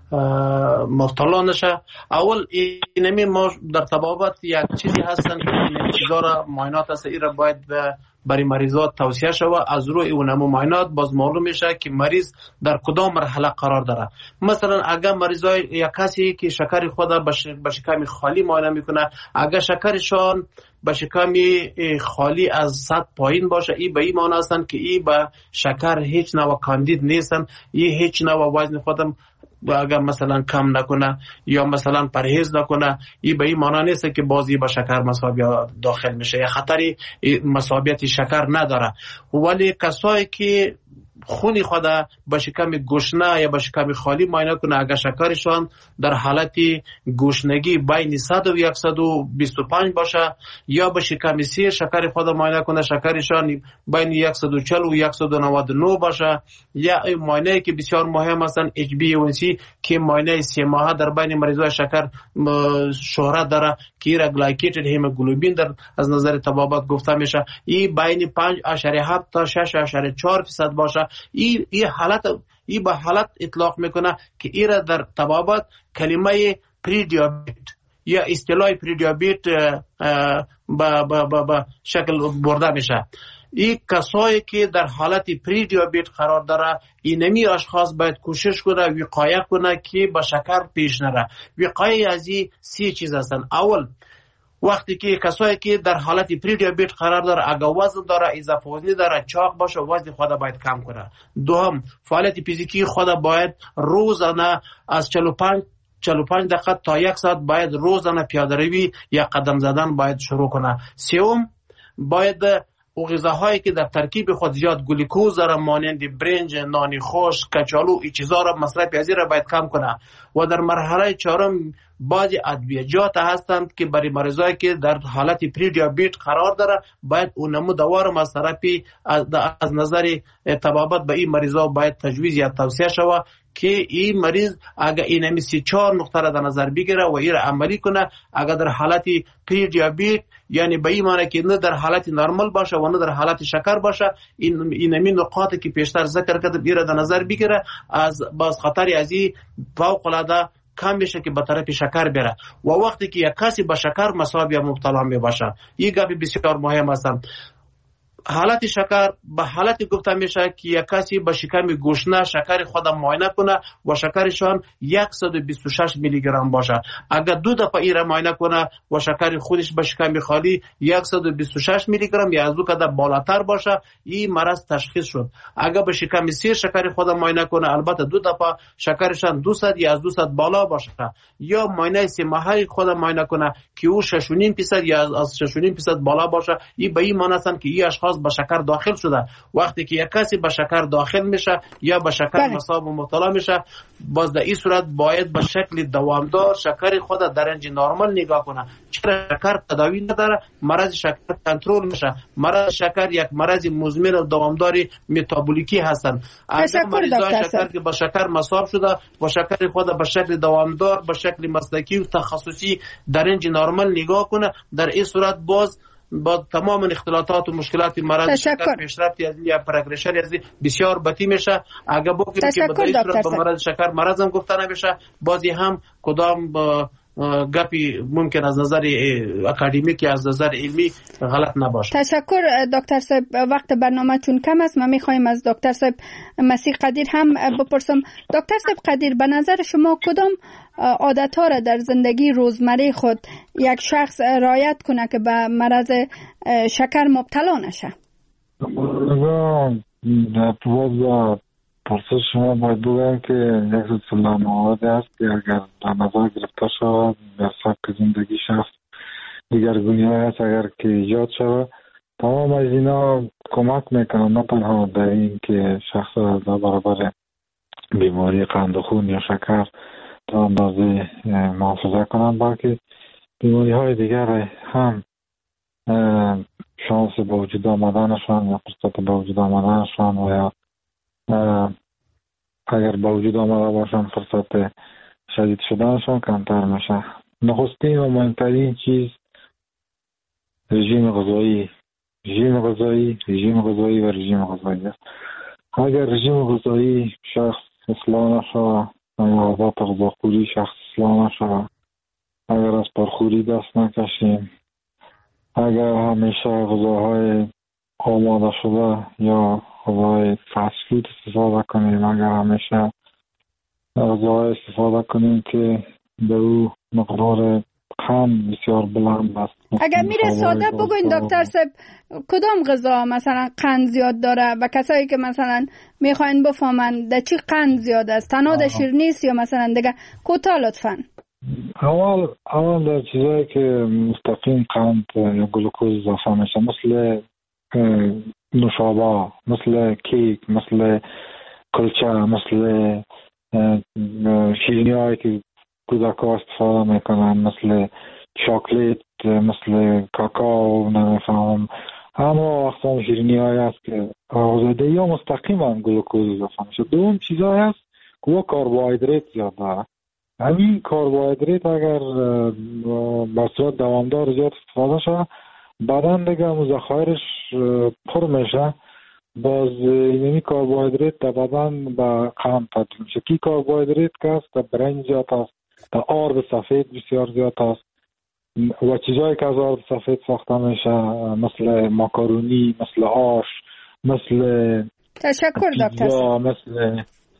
مبتلا نشه، اول اینمی ما در طبابت یک چیزی هستن که این چیزا را معاینات هست، این را باید برای مریضات توصیه شود. از روی اون معاینات باز معلوم میشه که مریض در کدام مرحله قرار داره. مثلا اگر مریضای یک کسی که شکر خود به شکم خالی معاینه میکنه، اگر شکرشان به شکم خالی از صد پایین باشه، این به این معنی هستن که این به شکر هیچ نوع کاندید نیستن، این هیچ نوع وزن خودم اگر مثلا کم نکنه یا مثلا پرهیز نکنه، این به این معنی نیست که بازی با شکر مصابیت داخل میشه یا خطری مصابیت شکر نداره. ولی کسایی که خونی خود با شکم گشنه یا با شکم خالی معاینه کنه، اگر شکرشان در حالت گشنگی بین صد و صد و بیست و پنج باشه، یا با شکم سی شکر خود معاینه کنه شکرشان بین صد و چهل و صد و نود و نه باشه، یا معاینه که بسیار مهم هستن اچ بی ون سی که معاینه سه ماهه در بین مریضای شکر شهرت داره که را گلایکیتد هموگلوبین در از نظر طبابت گفته میشه، این بین پنج اشاره هفت تا شش اشاره چهار درصد باشه. این این حالت این به حالت اطلاق میکنه که این را در طبابت کلمه پری دیابت یا اصطلاح پری دیابت با با با با شکل برده میشه. این کسایی که در حالت پری دیابت قرار داره، اینمی اشخاص باید کوشش کنه وقایه کنه که با شکر پیش نره. وقایه از این سی چیز هستن. اول، وقتی که کسایی که در حالت پری دیابت قرار داره، اگر وزن داره، اضافه وزنی داره، چاق باشه، وزن خود باید کم کنه. دوم، فعالیت فیزیکی خود باید روزانه از چهل و پنج چهل و پنج دقیقه تا یک ساعت باید روزانه پیاده روی یا قدم زدن باید شروع کنه. سوم، باید او غذاهایی که در ترکیب خود زیاد گلوکوز داره مانند برنج، نان خشک، کچالو، این چیزا را مصرف از را باید کم کنه. و در مرحله چهارم بعضی ادویجات هستند که برای مریضایی که در حالت پری دیابت قرار داره باید اونمو دوار مصرفی از نظر طبابت به این مریضا باید تجویز یا توصیه شود که این مریض اگر اینمی سی چهار نقطه را در نظر بگیره و این را عملی کنه، اگر در حالت پری دیابت یعنی به این معنی که نه در حالت نرمال باشه و نه در حالت شکر باشه، این اینمی نقاطی که پیشتر ذکر کردم این را در نظر بگیره، از باز خطری از این فوق العاده کم میشه که به طرف شکر بره و وقتی که یک کسی به شکر مصاب یا مبتلا می باشه، این گپ بسیار مهم است. حالت شکر به حالت گفته میشه که یک کسی به شکم گوشنه شکر خود معاینه کنه و شکرشان صد و بیست و شش میلی گرم باشه. اگر دو دفعه این را معاینه کنه و شکر خودش به شکم خالی صد و بیست و شش میلی گرم یا از او کده بالاتر باشه، این مرض تشخیص شد. اگر به شکم سیر شکر خود معاینه کنه، البته دو دفعه شکرشان دویست یا از دویست بالا باشه، یا معاینه سه ماهه خود معاینه کنه که او شش و نیم درصد یا از شش و نیم درصد بالا باشه، این به این معنی است که این اشخاص به شکر داخل شده. وقتی که یک کسی به شکر داخل میشه یا به شکر مصاب و مبتلا میشه، باز در این صورت باید به شکل دوامدار شکر خود در رنج نرمال نگاه کنه. چرا شکر تداوی نداره، مرض شکر کنترل میشه. مرض شکر یک مرض مزمن و دوامداری متابولیکی هستند. اگر مریضان شکر که به شکر مصاب شده و شکر خود به شکل دوامدار به شکل مسلکی و تخصصی در رنج نرمال نگاه کنه، در این صورت باز با تمام اختلالات و مشکلات مرض شکر پیشرفت یا پروگرشن بسیار بدی میشه. اگر بگیم که به این صورت به مرض شکر مرض هم گفته نمیشه، بازی هم کدام گپی ممکن از نظر اکادمیک یا از نظر علمی غلط نباشه. تشکر دکتر صاحب. وقت برنامه چون کم است، ما میخوایم از دکتر صاحب مسیح قدیر هم بپرسم. دکتر صاحب قدیر، به نظر شما کدام عادت‌ها را در زندگی روزمره خود یک شخص رعایت کنه که به مرض شکر مبتلا نشه؟ با پرسش شما باید بگم که یک سلام مواد است که اگر در نظر گرفته شود در سبک زندگی شخص دیگرگونی هست اگر که ایجاد شود، تمام از اینا کمک میکنن نه تنها در این که شخص در برابر بیماری قند خون یا شکر تا اندازه محافظت کنند، بلکه بیماری های دیگر هم شانس به وجود آمدنشان یا فرصت به وجود آمدنشان و یا اگر با وجود آمده باشن فرصت شدید شدنشان کمتر میشه. نخستین و مهمترین چیز رژیم غذایی رژیم غذایی رژیم غذایی و رژیم غذایی است. اگر رژیم غذایی شخص اصلاح نشه، عادات غذاخوری شخص اصلاح نشه، اگر از پرخوری دست نکشیم، اگر همیشه غذاهای آماده شده یا غذای فست فود استفاده کنیم، اگر همیشه غذاهای استفاده کنیم که در او مقدار قند بسیار بلند است. اگر میره ساده بگوین دکتر صاحب کدام غذا مثلا قند زیاد داره و کسایی که مثلا میخواین بفهمن در چی قند زیاد است، تنها در شیر نیست یا مثلا دیگه کوتاه لطفاً؟ اول اول در چیزایی که مستقیم قند یا گلوکوز اضافه میشه، مثل نوشابه، مثل کیک، مثل کلچه، مثل شیرینی هایی که کودک‌ها استفاده میکنن، مثل چاکلیت، مثل کاکائو، نمیفهمم اما اقسام شیرینی هایی هست که آزاده یا مستقیما گلوکوز اضافه میشه. دوم چیزهایی هست که با کربوهیدرات زیاد داره. همین کربوهیدرات اگر به صورت دوامدار زیاد استفاده شد، بدن دیگه ذخایرش پر میشه، باز یعنی کربوهیدرات در بدن به قند تبدیل میشه. کی کربوهیدرات که است در برنج زیاد است، در آرد سفید بسیار زیاد است و چیزایی که از آرد سفید ساخته میشه مثل ماکارونی، مثل آش، مثل تشکر دکتر، مثل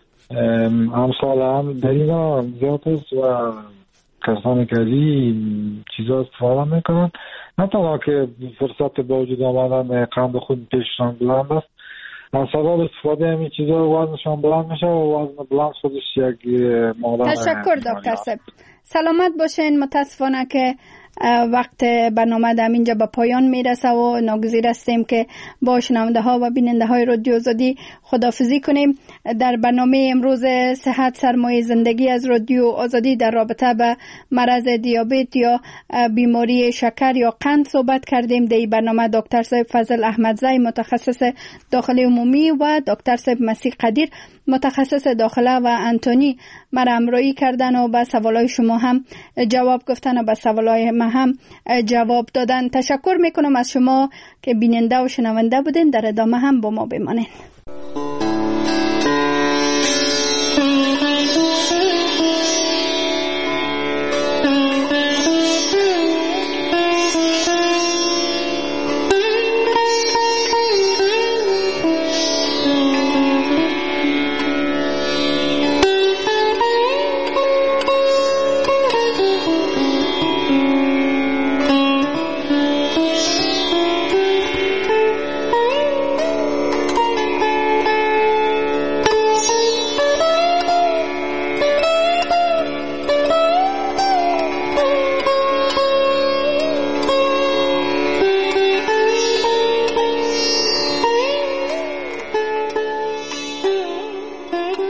امثال هم در اینا زیاد است و کسانی که این چیزا استفاده میکنن نه تنها که فرصت با وجود آمدن قند خون پیششان بلند است، از سبب استفاده همین چیزا وزنشان بلند میشه و وزن بلند خودش یک مادر. تشکر دکتر صاحب، سلامت باشین. متاسفانه که وقت برنامه در اینجا به پایان میرسه و ناگزیر هستیم که با شنونده ها و بیننده های رادیو آزادی خداحافظی کنیم. در برنامه امروز صحت سرمایه زندگی از رادیو آزادی در رابطه به مرض دیابت یا بیماری شکر یا قند صحبت کردیم. در این برنامه دکتر صاحب فضل احمدزی متخصص داخلی عمومی و دکتر صاحب مسیح قدیر متخصص داخله و انتونی مرا همراهی کردن و به سوالای شما هم جواب گفتن و به سوالای ما هم جواب دادن. تشکر میکنم از شما که بیننده و شنونده بودین. در ادامه هم با ما بمانید.